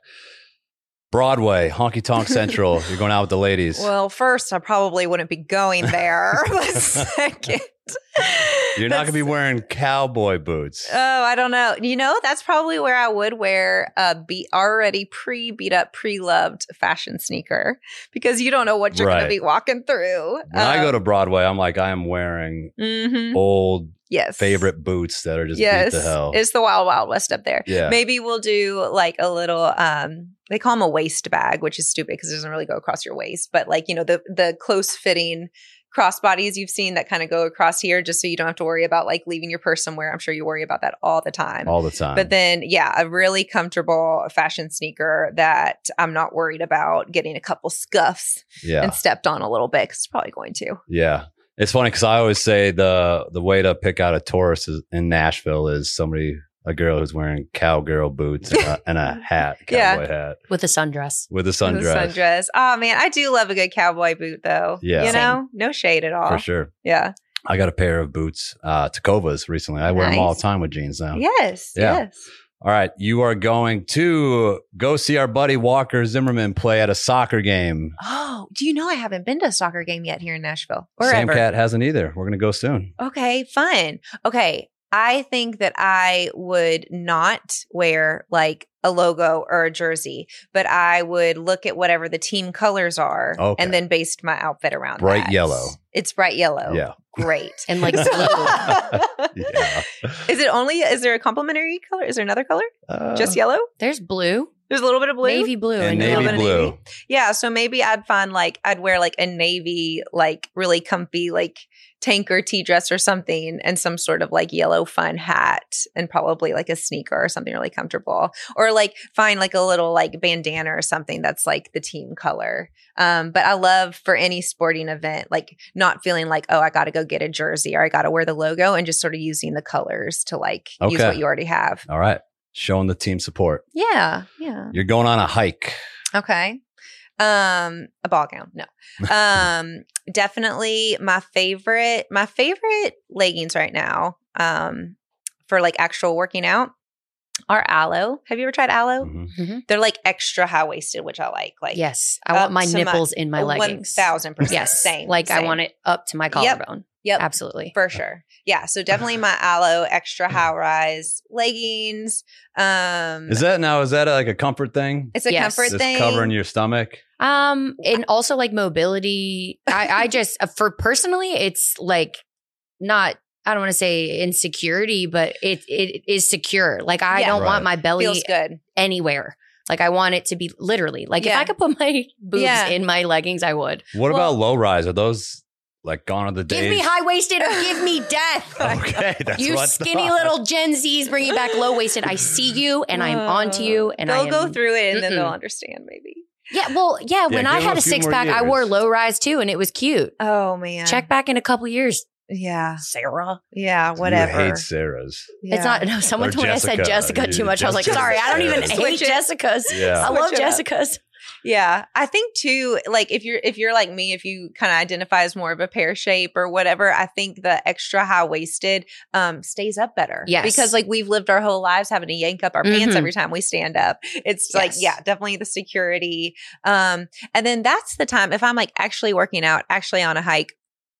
Broadway, Honky Tonk Central. You're going out with the ladies. Well, first, I probably wouldn't be going there. But second, You're not going to be that's- wearing cowboy boots. Oh, I don't know. You know, that's probably where I would wear a beat already pre beat up, pre loved fashion sneaker because you don't know what you're going Right. to be walking through. When I go to Broadway, I'm like, I am wearing hmm old yes, favorite boots that are just yes, beat to hell. it's the wild, wild west up there. Yeah. Maybe we'll do like a little. um They call them a waist bag, which is stupid because it doesn't really go across your waist. But like you know the the close fitting crossbodies you've seen that kind of go across here, just so you don't have to worry about like leaving your purse somewhere. I'm sure you worry about that all the time. all the time. But then, yeah, a really comfortable fashion sneaker that I'm not worried about getting a couple scuffs yeah. and stepped on a little bit because it's probably going to. Yeah. It's funny because I always say the the way to pick out a tourist is, in Nashville is somebody, a girl who's wearing cowgirl boots and a, and a hat, Yeah. cowboy hat With a sundress. with a The sundress. sundress. Oh man, I do love a good cowboy boot though. Yeah. You know, no shade at all. For sure. Yeah. I got a pair of boots, uh, Tacovas recently. I wear them all Nice. the time with jeans now. Yes. Yeah. Yes. All right. You are going to go see our buddy Walker Zimmerman play at a soccer game. Oh, do you know I haven't been to a soccer game yet here in Nashville or Sam ever? Cat hasn't either. We're going to go soon. Okay, fun. Okay. I think that I would not wear like a logo or a jersey, but I would look at whatever the team colors are Okay. and then based my outfit around Bright that. yellow. It's bright yellow. Yeah. Great. And like blue. Yeah. Is it only, is there a complementary color? Is there another color? Uh, Just yellow? There's blue. There's a little bit of blue. Navy blue. and and a little navy bit of blue. navy. Yeah. So maybe I'd find like, I'd wear like a navy, like really comfy, like tanker tea dress or something and some sort of like yellow fun hat and probably like a sneaker or something really comfortable. Or like find like a little like bandana or something that's like the team color. Um, but I love for any sporting event, like not feeling like, oh, I got to go get a jersey or I got to wear the logo and just sort of using the colors to like use Okay. what you already have. All right. Showing the team support. Yeah. Yeah. You're going on a hike. Okay. Um, a ball gown. No. Um, definitely my favorite, my favorite leggings right now, um, for like actual working out are Aloe. Have you ever tried Aloe? Mhm. They're like extra high waisted, which I like. Like Yes. I up want my to my- nipples in my one leggings. thousand percent. Yes. Same. Like I same. want it up to my Yep. collarbone. Yep. Absolutely. For sure. Yeah. So definitely my Aloe extra high rise leggings. Um, Is that now, is that like a comfort thing? it's a Yes. comfort Just thing. covering your stomach? Um, and also like mobility. I, I just uh, for personally, it's like not. I don't want to say insecurity, but it it is secure. Like I Yeah. don't Right. want my belly Feels good. anywhere. Like I want it to be literally. Like if Yeah. I could put my boobs Yeah. in my leggings, I would. What Well- about low rise? Are those like gone are the days? Give me high waisted or give me death. Okay. That's You what skinny thought. little Gen Zs bringing back low waisted. I see you and I'm onto you. And they'll I am, go through it and then Mm-mm. they're understand maybe. Yeah, well, yeah. When give I them had a a few six more pack, I wore years. low rise too, and it was cute. Oh man. Check back in a couple years, Yeah. Sarah. Yeah. Whatever. You hate Sarah's. Yeah. It's not. No, someone Or told me I said Jessica. Jessica You- too much. I was like, Jessica. sorry, I don't even Yeah. hate Switch it. Jessica's. Yeah. I love Switch it up. Jessica's. Yeah. I think too, like if you're if you're like me, if you kind of identify as more of a pear shape or whatever, I think the extra high waisted um stays up better. Yes. Because like we've lived our whole lives having to yank up our pants Mhm. every time we stand up. It's like, Yes. yeah, definitely the security. Um, and then that's the time if I'm like actually working out, actually on a hike,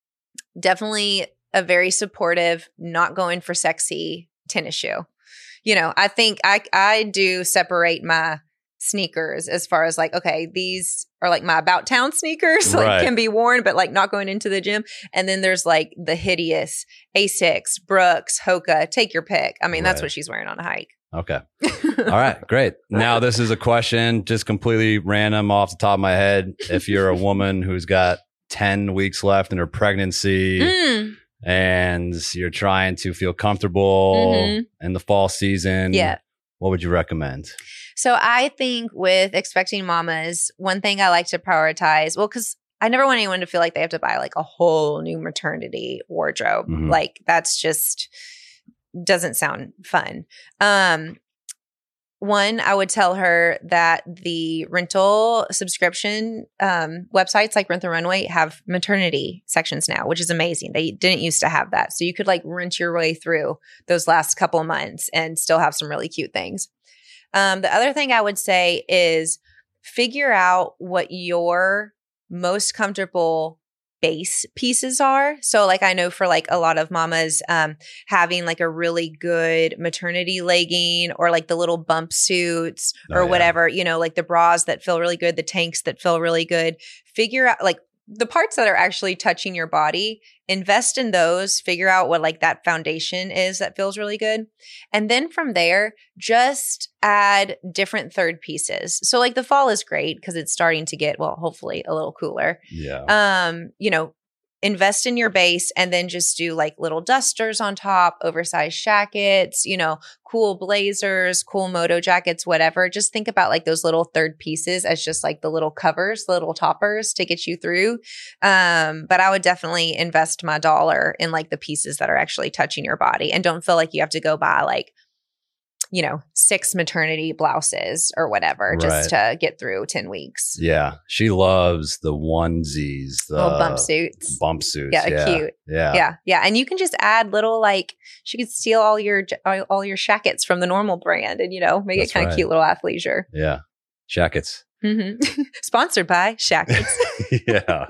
definitely a very supportive, not going for sexy tennis shoe. You know, I think I I do separate my sneakers as far as like, okay, these are like my about town sneakers, like Right. can be worn, but like not going into the gym. And then there's like the hideous Asics, Brooks, Hoka, take your pick. I mean, that's Right. what she's wearing on a hike. Okay. All right. Great. Now, this is a question just completely random off the top of my head. If you're a woman who's got ten weeks left in her pregnancy Mm. and you're trying to feel comfortable Mhm. in the fall season, Yeah. what would you recommend? So I think with expecting mamas, one thing I like to prioritize, well, because I never want anyone to feel like they have to buy like a whole new maternity wardrobe. Mhm. Like that's just doesn't sound fun. Um, one, I would tell her that the rental subscription um, websites like Rent the Runway have maternity sections now, which is amazing. They didn't used to have that. So you could like rent your way through those last couple of months and still have some really cute things. Um, the other thing I would say is figure out what your most comfortable base pieces are. So like I know for like a lot of mamas, um, having like a really good maternity legging or like the little bump suits or Oh, yeah. whatever, you know, like the bras that feel really good, the tanks that feel really good, figure out like the parts that are actually touching your body, invest in those, figure out what like that foundation is that feels really good. And then from there, just add different third pieces. So like the fall is great because it's starting to get, well, hopefully a little cooler. Yeah. Um, you know, invest in your base and then just do like little dusters on top, oversized jackets, you know, cool blazers, cool moto jackets, whatever. Just think about like those little third pieces as just like the little covers, little toppers to get you through. Um, but I would definitely invest my dollar in like the pieces that are actually touching your body, and don't feel like you have to go buy like, you know, six maternity blouses or whatever just Right. to get through ten weeks. Yeah. She loves the onesies, the Little bump suits. bump suits. Yeah, Yeah. cute. Yeah. Yeah, yeah, and you can just add little like she could steal all your all all your shackets from the normal brand, and you know make That's it kind of right. cute little athleisure. Yeah. Jackets. Mm-hmm. Sponsored by Shackets. Yeah.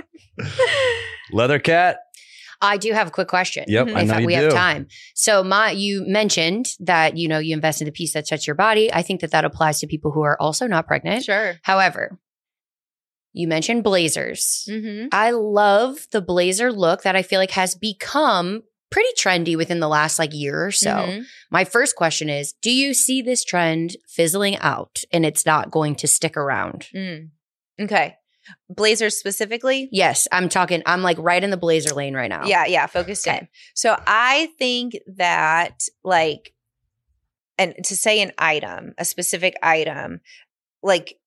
Leather cat. I do have a quick question. Yep. Mhm. I If know you we do. have time. So my you mentioned that you know you invest in the piece that touches your body. I think that that applies to people who are also not pregnant. Sure. However, you mentioned blazers. Mm-hmm. I love the blazer look that I feel like has become pretty trendy within the last like year or so. Mhm. My first question is, do you see this trend fizzling out and it's not going to stick around? Mm. Okay. Blazers specifically? Yes, I'm talking, I'm like right in the blazer lane right now. Yeah, yeah, focused in. So I think that like, and to say an item, a specific item, like,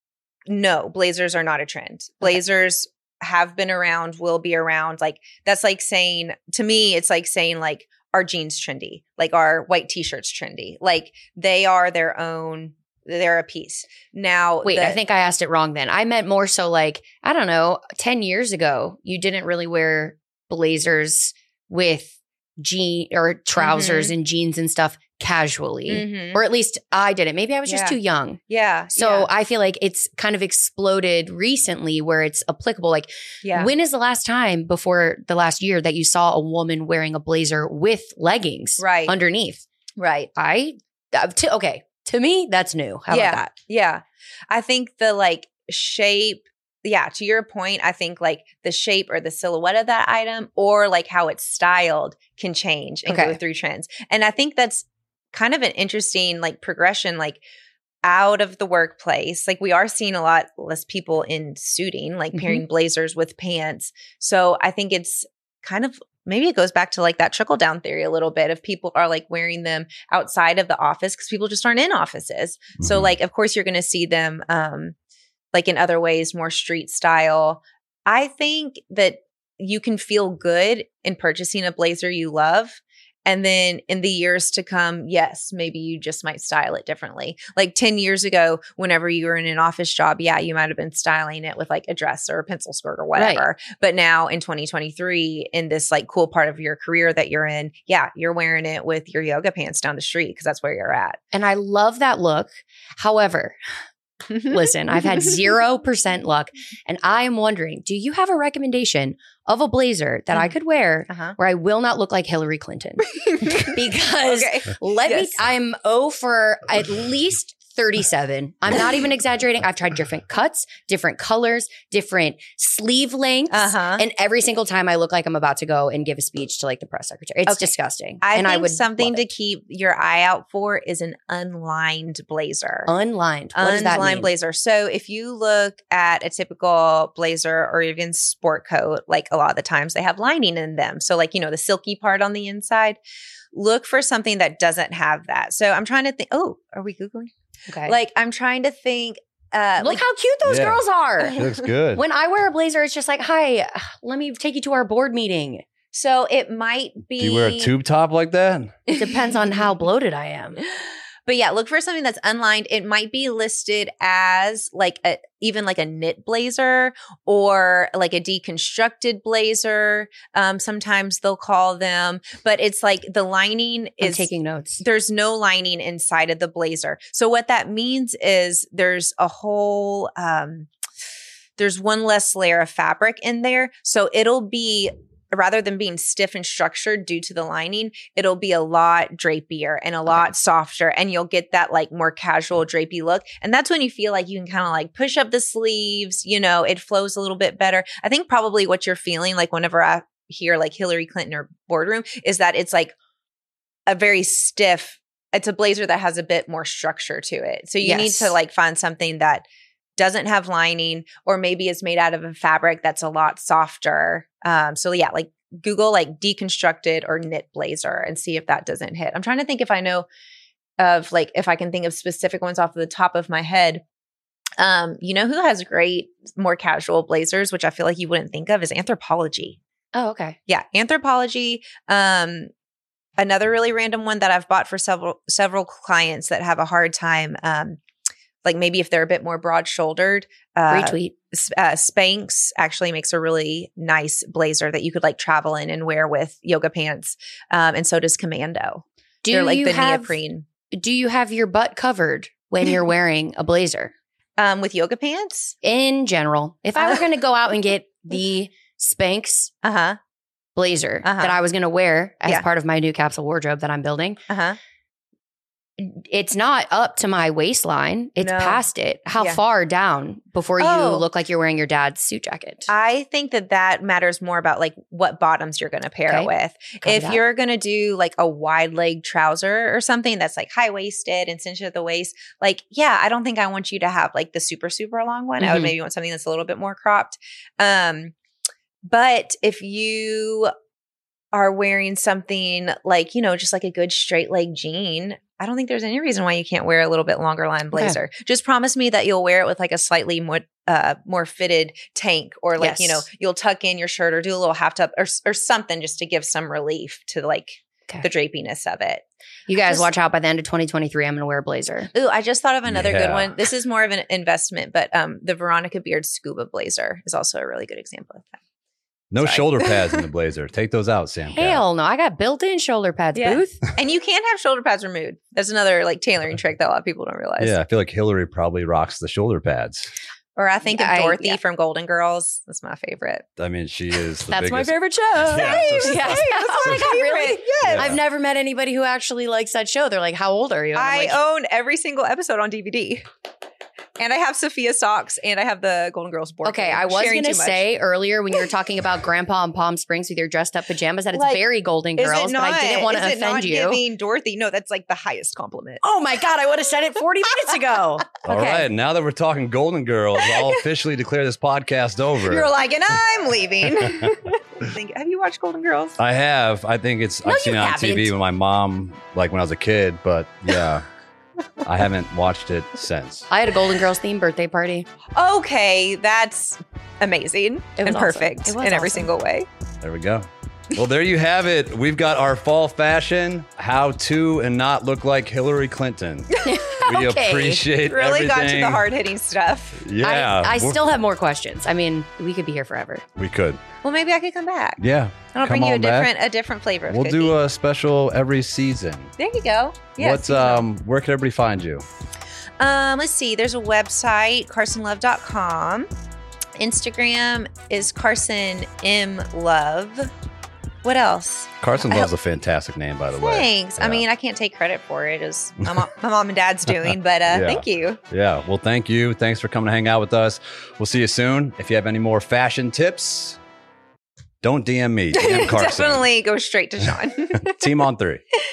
no, blazers are not a trend. Blazers have been around, will be around. Like, that's like saying, to me, it's like saying like our jeans trendy, like our white t-shirts trendy. Like they are their own, they're a piece. Now, Wait, the- I think I asked it wrong then. I meant more so like, I don't know, ten years ago, you didn't really wear blazers with jean or trousers and jeans and stuff casually. Mhm. Or at least I didn't. Maybe I was just Yeah. too young. yeah. So yeah, I feel like it's kind of exploded recently where it's applicable. Like, yeah. when is the last time before the last year that you saw a woman wearing a blazer with leggings Right. underneath? right. I, uh, to, okay, to me, that's new. How yeah. about that? Yeah. I think the like shape, yeah, to your point, I think like the shape or the silhouette of that item or like how it's styled can change and Okay. go through trends. And I think that's kind of an interesting like progression, like out of the workplace. Like we are seeing a lot less people in suiting, like Mhm. pairing blazers with pants. So I think it's kind of maybe it goes back to like that trickle down theory a little bit of people are like wearing them outside of the office because people just aren't in offices. So Mhm. like, of course, you're going to see them um, like in other ways, more street style. I think that you can feel good in purchasing a blazer you love. And then in the years to come, yes, maybe you just might style it differently. Like ten years ago, whenever you were in an office job, yeah, you might have been styling it with like a dress or a pencil skirt or whatever. But now in twenty twenty-three, in this like cool part of your career that you're in, yeah, you're wearing it with your yoga pants down the street because that's where you're at. And I love that look. However, listen, I've had zero percent luck. And I am wondering, do you have a recommendation of a blazer that I Mm. could wear Uh-huh. where I will not look like Hillary Clinton? Because Okay. let Yes. me, I'm oh for at least thirty-seven. I'm not even exaggerating. I've tried different cuts, different colors, different sleeve lengths. Uh-huh. And every single time I look like I'm about to go and give a speech to like the press secretary. It's Okay. disgusting. I and think I would something love to it. keep your eye out for is an unlined blazer. Unlined. What does that Unlined mean? blazer. So if you look at a typical blazer or even sport coat, like a lot of the times they have lining in them. So like, you know, the silky part on the inside, look for something that doesn't have that. So I'm trying to think, oh, are we Googling? Okay. Like I'm trying to think, uh, look like, how cute those Yeah. girls are. She looks good. When I wear a blazer, it's just like, hi, let me take you to our board meeting. so it might be. Do you wear a tube top like that? It depends on how bloated I am. But yeah, look for something that's unlined. It might be listed as like a even like a knit blazer or like a deconstructed blazer. Um, sometimes they'll call them, but it's like the lining I'm is taking notes. there's no lining inside of the blazer. So what that means is there's a whole um there's one less layer of fabric in there. So it'll be rather than being stiff and structured due to the lining, it'll be a lot drapier and a lot softer. And you'll get that like more casual drapey look. And that's when you feel like you can kind of like push up the sleeves, you know, it flows a little bit better. I think probably what you're feeling like whenever I hear like Hillary Clinton or boardroom is that it's like a very stiff, it's a blazer that has a bit more structure to it. So you Yes. need to like find something that doesn't have lining, or maybe is made out of a fabric that's a lot softer. Um, so yeah, like Google like deconstructed or knit blazer and see if that doesn't hit. I'm trying to think if I know of like, if I can think of specific ones off the top of my head. Um, you know who has great, more casual blazers, which I feel like you wouldn't think of, is Anthropologie. Oh, okay. Yeah, Anthropologie. Um, another really random one that I've bought for several several clients that have a hard time, um, like maybe if they're a bit more broad-shouldered. Uh, Retweet. Uh, Spanx actually makes a really nice blazer that you could like travel in and wear with yoga pants. Um, and so does Commando. Do They're like you the have, neoprene. Do you have your butt covered when you're wearing a blazer? Um, with yoga pants? In general, if I were going to go out and get the Spanx Uh-huh. blazer Uh-huh. that I was going to wear as Yeah. part of my new capsule wardrobe that I'm building, Uh-huh. it's not up to my waistline. It's No. past it. How Yeah. far down before you Oh. look like you're wearing your dad's suit jacket? I think that that matters more about like what bottoms you're going to pair Okay. it with. Copy If that. you're going to do like a wide leg trouser or something that's like high waisted and cinched at the waist, like, yeah, I don't think I want you to have like the super, super long one. I would Mhm. maybe want something that's a little bit more cropped. Um, but if you are wearing something like, you know, just like a good straight leg jean, I don't think there's any reason why you can't wear a little bit longer line blazer. Just promise me that you'll wear it with like a slightly more uh more fitted tank, or like, Yes. you know, you'll tuck in your shirt or do a little half tuck or or something just to give some relief to like Okay. the drapiness of it. You guys Just- watch out. By the end of twenty twenty-three, I'm going to wear a blazer. Ooh, I just thought of another good Yeah. one. This is more of an investment, but um the Veronica Beard scuba blazer is also a really good example of that. No Sorry. shoulder pads in the blazer. Take those out, Sam. Cat. Hell no. I got built-in shoulder pads, Yeah. Booth. And you can have shoulder pads removed. That's another like tailoring trick that a lot of people don't realize. Yeah, I feel like Hillary probably rocks the shoulder pads. Or I think of I- Dorothy yeah. from Golden Girls. That's my favorite. I mean, she is the That's my biggest. favorite show. Yeah, so- Yeah. That's Oh my my God, really? favorite. Yes. Yeah. I've never met anybody who actually likes that show. They're like, how old are you? And I'm I like, own every single episode on D V D. And I have Sophia socks and I have the Golden Girls board. okay, game. I was Sharing going to too much. say earlier when you were talking about Grandpa in Palm Springs with your dressed up pajamas that it's Like, very Golden Is Girls, it but not? I didn't want to Is it not offend you. giving Dorothy? No, that's like the highest compliment. Oh my God, I would have said it forty minutes ago. All Okay. right, now that we're talking Golden Girls, I'll officially declare this podcast over. You're like, and I'm leaving. Think- have you watched Golden Girls? I have. I think it's. No, I've seen you it on T V haven't. with my mom, like when I was a kid. But yeah, I haven't watched it since. I had a Golden Girls themed birthday party. Okay, that's amazing It was and awesome. perfect It was in every awesome. single way. There we go. Well, there you have it. We've got our fall fashion: how to and not look like Hillary Clinton. We Okay. appreciate Really got to everything. the hard hitting stuff. Yeah, I, I we're- still have more questions. I mean, we could be here forever. we could. Well, maybe I could come back. Yeah, I'll come bring you a on back. different a different flavor. Of We'll cookie. do a special every season. There you go. Yeah. What's seasonal. um? Where can everybody find you? Um, let's see. There's a website, carson love dot com. Instagram is Carson M Love. What else? Carson I Love's a fantastic name, by the way. Thanks. I Yeah. mean, I can't take credit for it. It was my mom, my mom and dad's doing, but uh, Yeah. thank you. Yeah. Well, thank you. Thanks for coming to hang out with us. We'll see you soon. If you have any more fashion tips, don't D M me. D M Carson. Definitely go straight to Sean. Team on three.